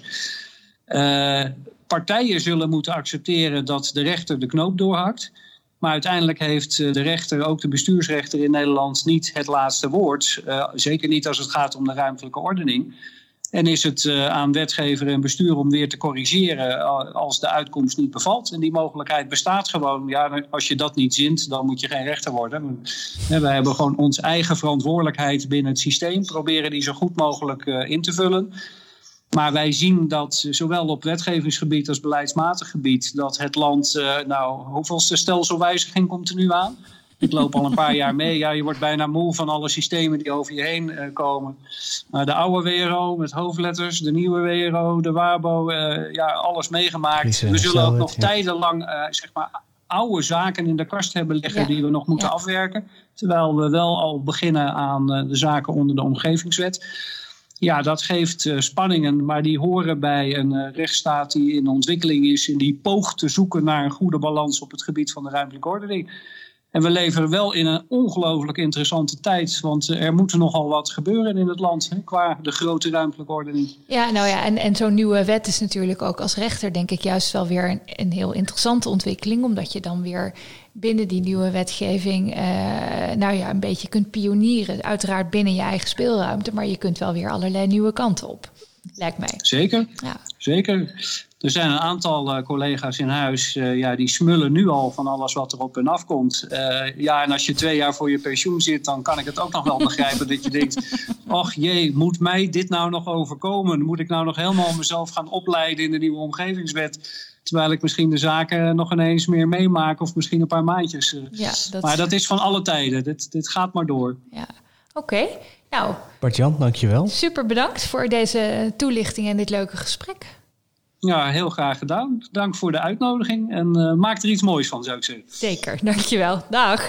Uh, partijen zullen moeten accepteren dat de rechter de knoop doorhakt. Maar uiteindelijk heeft de rechter, ook de bestuursrechter in Nederland, niet het laatste woord. Uh, zeker niet als het gaat om de ruimtelijke ordening. En is het uh, aan wetgever en bestuur om weer te corrigeren als de uitkomst niet bevalt. En die mogelijkheid bestaat gewoon. Ja, als je dat niet zint, dan moet je geen rechter worden. We hebben gewoon onze eigen verantwoordelijkheid binnen het systeem. Proberen die zo goed mogelijk uh, in te vullen. Maar wij zien dat zowel op wetgevingsgebied als beleidsmatig gebied, dat het land, uh, nou, hoeveelste stelselwijziging komt er nu aan? Ik loop al een paar jaar mee. Ja, je wordt bijna moe van alle systemen die over je heen uh, komen. Uh, de oude W R O met hoofdletters, de nieuwe W R O, de WABO, uh, ja, alles meegemaakt. We zullen ook nog tijdenlang uh, zeg maar, oude zaken in de kast hebben liggen, ja, die we nog moeten ja. afwerken. Terwijl we wel al beginnen aan uh, de zaken onder de omgevingswet. Ja, dat geeft uh, spanningen, maar die horen bij een uh, rechtsstaat die in ontwikkeling is en die poogt te zoeken naar een goede balans op het gebied van de ruimtelijke ordening. En we leven wel in een ongelooflijk interessante tijd. Want er moet er nogal wat gebeuren in het land, hè, qua de grote ruimtelijke ordening. Ja, nou ja, en, en zo'n nieuwe wet is natuurlijk ook als rechter denk ik juist wel weer een, een heel interessante ontwikkeling. Omdat je dan weer binnen die nieuwe wetgeving uh, nou ja, een beetje kunt pionieren. Uiteraard binnen je eigen speelruimte, maar je kunt wel weer allerlei nieuwe kanten op. Lijkt mij. Zeker, ja. zeker. Er zijn een aantal uh, collega's in huis, uh, ja, die smullen nu al van alles wat er op en af komt. Uh, ja, en als je twee jaar voor je pensioen zit, dan kan ik het ook nog wel begrijpen dat je denkt, ach jee, moet mij dit nou nog overkomen? Moet ik nou nog helemaal mezelf gaan opleiden in de nieuwe omgevingswet? Terwijl ik misschien de zaken nog ineens meer meemaak of misschien een paar maandjes. Uh. Ja, dat... Maar dat is van alle tijden. Dit, dit gaat maar door. Ja, oké. Okay. Nou, Bart-Jan, dankjewel. Super bedankt voor deze toelichting en dit leuke gesprek. Ja, heel graag gedaan. Dank voor de uitnodiging en uh, maak er iets moois van, zou ik zeggen. Zeker, dankjewel. Dag.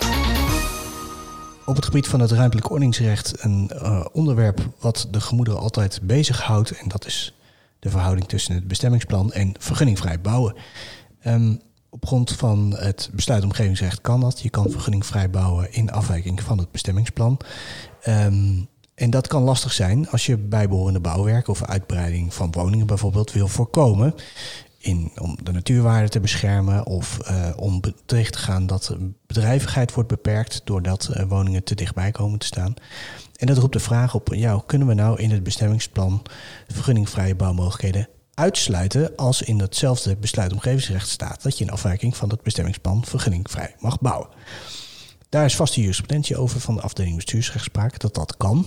Op het gebied van het ruimtelijk ordeningsrecht een uh, onderwerp wat de gemoederen altijd bezighoudt. En dat is de verhouding tussen het bestemmingsplan en vergunningvrij bouwen. Um, op grond van het besluit omgevingsrecht kan dat. Je kan vergunningvrij bouwen in afwijking van het bestemmingsplan. Um, En dat kan lastig zijn als je bijbehorende bouwwerken of uitbreiding van woningen bijvoorbeeld wil voorkomen. In, om de natuurwaarde te beschermen of uh, om tegen te gaan dat bedrijvigheid wordt beperkt doordat uh, woningen te dichtbij komen te staan. En dat roept de vraag op, ja, kunnen we nou in het bestemmingsplan vergunningvrije bouwmogelijkheden uitsluiten als in datzelfde besluit omgevingsrecht staat dat je in afwijking van het bestemmingsplan vergunningvrij mag bouwen. Daar is vaste jurisprudentie over van de afdeling bestuursrechtspraak dat dat kan.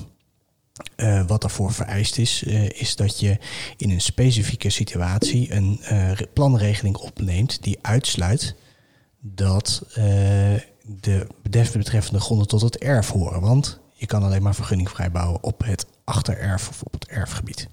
Uh, wat daarvoor vereist is, uh, is dat je in een specifieke situatie een uh, planregeling opneemt die uitsluit dat uh, de betreffende gronden tot het erf horen. Want je kan alleen maar vergunningvrij bouwen op het achtererf of op het erfgebied.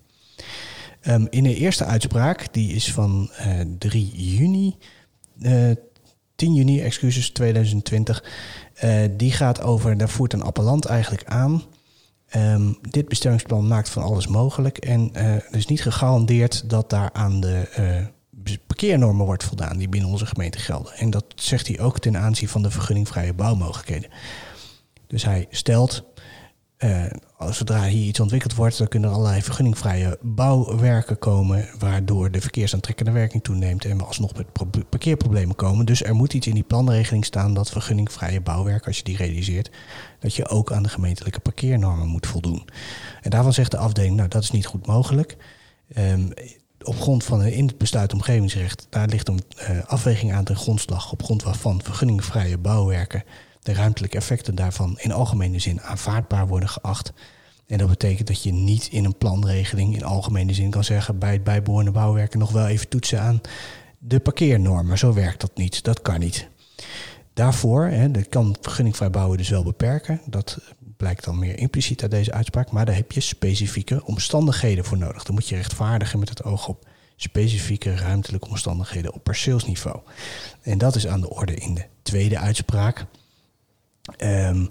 Um, in de eerste uitspraak, die is van uh, drie juni, uh, tien juni, excuses, tweeduizend twintig, uh, die gaat over, daar voert een appellant eigenlijk aan. Um, dit bestemmingsplan maakt van alles mogelijk en uh, er is niet gegarandeerd dat daar aan de uh, parkeernormen wordt voldaan die binnen onze gemeente gelden. En dat zegt hij ook ten aanzien van de vergunningvrije bouwmogelijkheden. Dus hij stelt, uh, zodra hier iets ontwikkeld wordt, dan kunnen er allerlei vergunningvrije bouwwerken komen, waardoor de verkeersaantrekkende werking toeneemt en we alsnog met pro- parkeerproblemen komen. Dus er moet iets in die planregeling staan dat vergunningvrije bouwwerken, als je die realiseert, dat je ook aan de gemeentelijke parkeernormen moet voldoen. En daarvan zegt de afdeling, nou dat is niet goed mogelijk. Um, op grond van in het besluit omgevingsrecht, daar ligt een uh, afweging aan ten grondslag op grond waarvan vergunningvrije bouwwerken, de ruimtelijke effecten daarvan in algemene zin aanvaardbaar worden geacht. En dat betekent dat je niet in een planregeling in algemene zin kan zeggen bij het bijbehorende bouwwerken nog wel even toetsen aan de parkeernormen. Zo werkt dat niet, dat kan niet. Daarvoor, hè, dat kan vergunningvrij bouwen dus wel beperken. Dat blijkt dan meer impliciet uit deze uitspraak. Maar daar heb je specifieke omstandigheden voor nodig. Dan moet je rechtvaardigen met het oog op specifieke ruimtelijke omstandigheden op perceelsniveau. En dat is aan de orde in de tweede uitspraak. Um,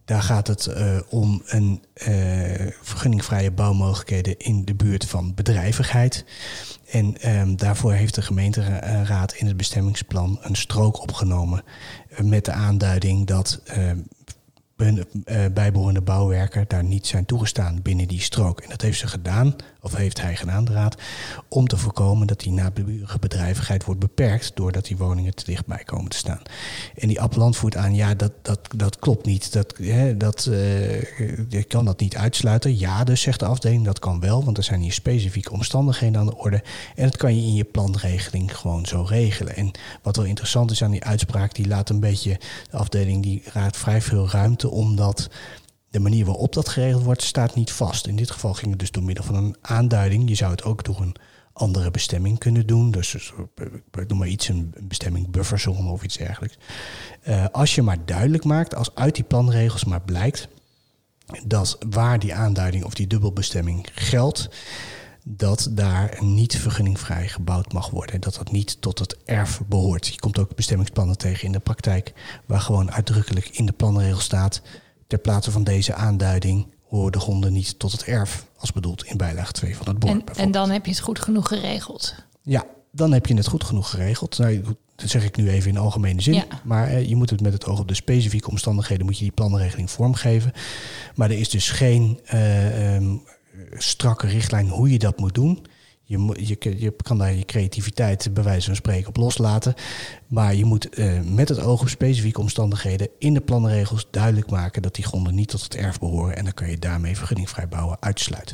Daar gaat het uh, om een uh, vergunningvrije bouwmogelijkheden in de buurt van bedrijvigheid. En um, daarvoor heeft de gemeenteraad in het bestemmingsplan een strook opgenomen uh, met de aanduiding dat uh, hun uh, bijbehorende bouwwerken daar niet zijn toegestaan binnen die strook. En dat heeft ze gedaan, of heeft hij gedaan, de raad, om te voorkomen dat die naburige bedrijvigheid wordt beperkt doordat die woningen te dichtbij komen te staan. En die appellant voert aan, ja, dat, dat, dat klopt niet. Dat, hè, dat, uh, je kan dat niet uitsluiten. Ja, dus zegt de afdeling, dat kan wel, want er zijn hier specifieke omstandigheden aan de orde. En dat kan je in je planregeling gewoon zo regelen. En wat wel interessant is aan die uitspraak, die laat een beetje, de afdeling die raadt vrij veel ruimte, omdat de manier waarop dat geregeld wordt, staat niet vast. In dit geval ging het dus door middel van een aanduiding. Je zou het ook door een andere bestemming kunnen doen. Dus, dus ik noem maar iets, een bestemming bufferzone of iets dergelijks. Uh, als je maar duidelijk maakt, als uit die planregels maar blijkt dat waar die aanduiding of die dubbelbestemming geldt, dat daar niet vergunningvrij gebouwd mag worden. Dat dat niet tot het erf behoort. Je komt ook bestemmingsplannen tegen in de praktijk, waar gewoon uitdrukkelijk in de planregel staat, ter plaatse van deze aanduiding horen de gronden niet tot het erf, als bedoeld in bijlage twee van het bord. En, en dan heb je het goed genoeg geregeld. Ja, dan heb je het goed genoeg geregeld. Nou, dat zeg ik nu even in algemene zin. Ja. Maar eh, je moet het met het oog op de specifieke omstandigheden, moet je die planregeling vormgeven. Maar er is dus geen uh, um, strakke richtlijn hoe je dat moet doen. Je, je, je kan daar je creativiteit bij wijze van spreken op loslaten. Maar je moet uh, met het oog op specifieke omstandigheden in de planregels duidelijk maken dat die gronden niet tot het erf behoren. En dan kan je daarmee vergunningvrij bouwen uitsluiten.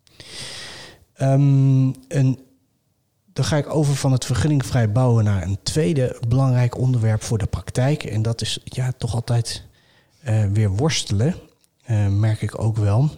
Um, een, dan ga ik over van het vergunningvrij bouwen naar een tweede belangrijk onderwerp voor de praktijk. En dat is ja toch altijd uh, weer worstelen, uh, merk ik ook wel.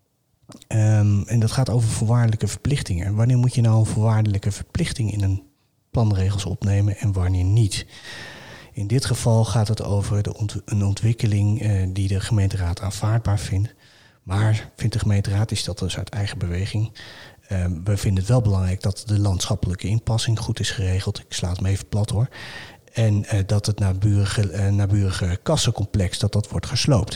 Um, en dat gaat over voorwaardelijke verplichtingen. Wanneer moet je nou een voorwaardelijke verplichting in een planregels opnemen en wanneer niet? In dit geval gaat het over de ont- een ontwikkeling uh, die de gemeenteraad aanvaardbaar vindt. Maar vindt de gemeenteraad, die stelt dus uit eigen beweging. Uh, we vinden het wel belangrijk dat de landschappelijke inpassing goed is geregeld. Ik sla het me even plat hoor. En uh, dat het naburige, uh, naburige kassencomplex, dat dat wordt gesloopt.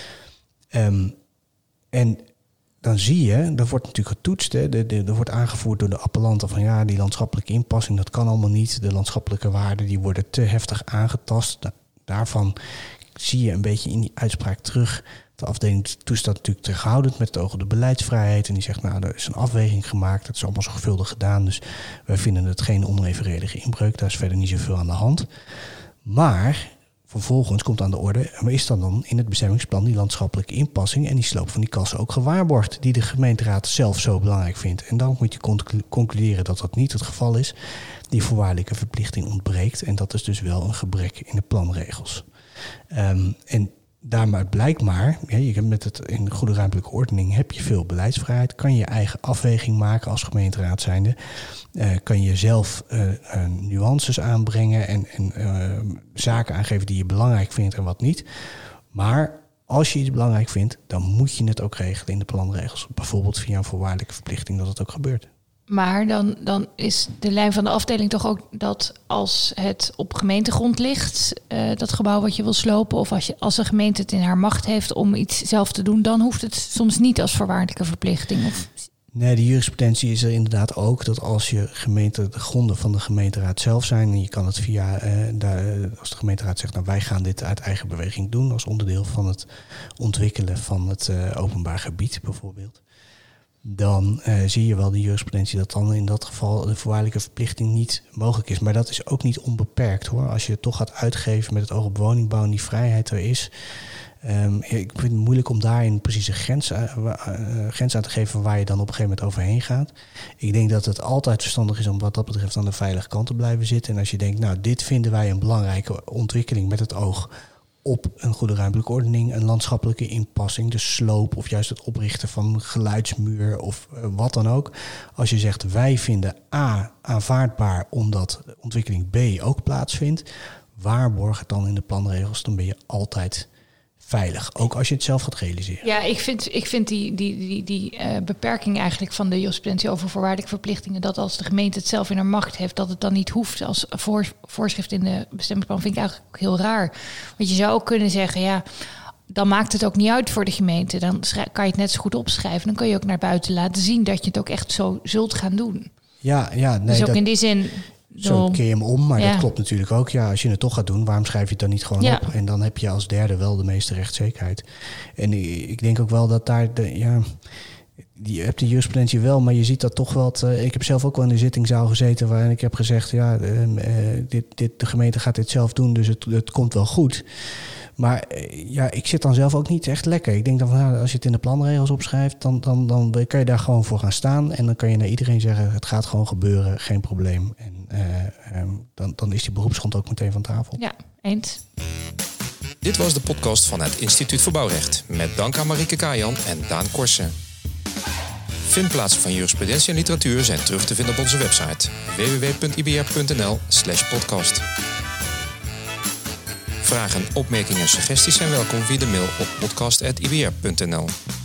Um, en dan zie je, er wordt natuurlijk getoetst, hè, de, de, er wordt aangevoerd door de appellanten van ja, die landschappelijke inpassing, dat kan allemaal niet. De landschappelijke waarden die worden te heftig aangetast. Da- daarvan zie je een beetje in die uitspraak terug. De afdeling toest dat natuurlijk terughoudend met het oog op de beleidsvrijheid. En die zegt, nou, er is een afweging gemaakt. Dat is allemaal zorgvuldig gedaan. Dus wij vinden het geen onevenredige inbreuk. Daar is verder niet zoveel aan de hand. Maar vervolgens komt aan de orde, maar is dan dan in het bestemmingsplan die landschappelijke inpassing en die sloop van die kassen ook gewaarborgd, die de gemeenteraad zelf zo belangrijk vindt. En dan moet je conclu- concluderen dat dat niet het geval is. Die voorwaardelijke verplichting ontbreekt en dat is dus wel een gebrek in de planregels. Um, en daaruit blijkt maar, ja, je hebt met het in de goede ruimtelijke ordening heb je veel beleidsvrijheid, kan je je eigen afweging maken als gemeenteraad zijnde, uh, kan je zelf uh, uh, nuances aanbrengen en, en uh, zaken aangeven die je belangrijk vindt en wat niet. Maar als je iets belangrijk vindt, dan moet je het ook regelen in de planregels. Bijvoorbeeld via een voorwaardelijke verplichting dat het ook gebeurt. Maar dan, dan is de lijn van de afdeling toch ook dat als het op gemeentegrond ligt, uh, dat gebouw wat je wil slopen, of als, je, als de gemeente het in haar macht heeft om iets zelf te doen, dan hoeft het soms niet als voorwaardelijke verplichting. Of... Nee, de jurisprudentie is er inderdaad ook dat als je gemeente, de gronden van de gemeenteraad zelf zijn, en je kan het via, uh, daar, als de gemeenteraad zegt, nou wij gaan dit uit eigen beweging doen als onderdeel van het ontwikkelen van het uh, openbaar gebied bijvoorbeeld. Dan uh, zie je wel de jurisprudentie dat dan in dat geval de voorwaardelijke verplichting niet mogelijk is. Maar dat is ook niet onbeperkt hoor. Als je het toch gaat uitgeven met het oog op woningbouw en die vrijheid er is. Um, ik vind het moeilijk om daar een precieze grens, uh, uh, grens aan te geven waar je dan op een gegeven moment overheen gaat. Ik denk dat het altijd verstandig is om wat dat betreft aan de veilige kant te blijven zitten. En als je denkt, nou dit vinden wij een belangrijke ontwikkeling met het oog op een goede ruimtelijke ordening, een landschappelijke inpassing, de sloop of juist het oprichten van een geluidsmuur of uh, wat dan ook. Als je zegt wij vinden A aanvaardbaar omdat ontwikkeling B ook plaatsvindt, waarborg het dan in de planregels, dan ben je altijd veilig. Ook als je het zelf gaat realiseren. Ja, ik vind, ik vind die, die, die, die uh, beperking eigenlijk van de jurisprudentie over voorwaardelijke verplichtingen, dat als de gemeente het zelf in haar macht heeft, dat het dan niet hoeft als voor, voorschrift in de bestemmingsplan, vind ik eigenlijk ook heel raar. Want je zou ook kunnen zeggen, ja, dan maakt het ook niet uit voor de gemeente. Dan schrij- kan je het net zo goed opschrijven. Dan kan je ook naar buiten laten zien dat je het ook echt zo zult gaan doen. Ja, ja, nee, dus ook dat, in die zin... zo keer je hem om, maar ja. dat klopt natuurlijk ook. Ja, als je het toch gaat doen, waarom schrijf je het dan niet gewoon ja. op? En dan heb je als derde wel de meeste rechtszekerheid. En ik denk ook wel dat daar... De, ja, je hebt de jurisprudentie wel, maar je ziet dat toch wel... Te, ik heb zelf ook wel in de zittingzaal gezeten waarin ik heb gezegd... ja, uh, uh, dit, dit, de gemeente gaat dit zelf doen, dus het, het komt wel goed. Maar uh, ja, ik zit dan zelf ook niet echt lekker. Ik denk dan van, nou, als je het in de planregels opschrijft... Dan, dan, dan kan je daar gewoon voor gaan staan... en dan kan je naar iedereen zeggen, het gaat gewoon gebeuren, geen probleem. En uh, um, dan, dan is die beroepsgrond ook meteen van tafel. Ja, eens. Dit was de podcast van het Instituut voor Bouwrecht. Met dank aan Marieke Kajan en Daan Korsen. Vindplaatsen van jurisprudentie en literatuur zijn terug te vinden op onze website w w w punt i b r punt n l slash podcast. Vragen, opmerkingen en suggesties zijn welkom via de mail op podcast punt i b r punt n l.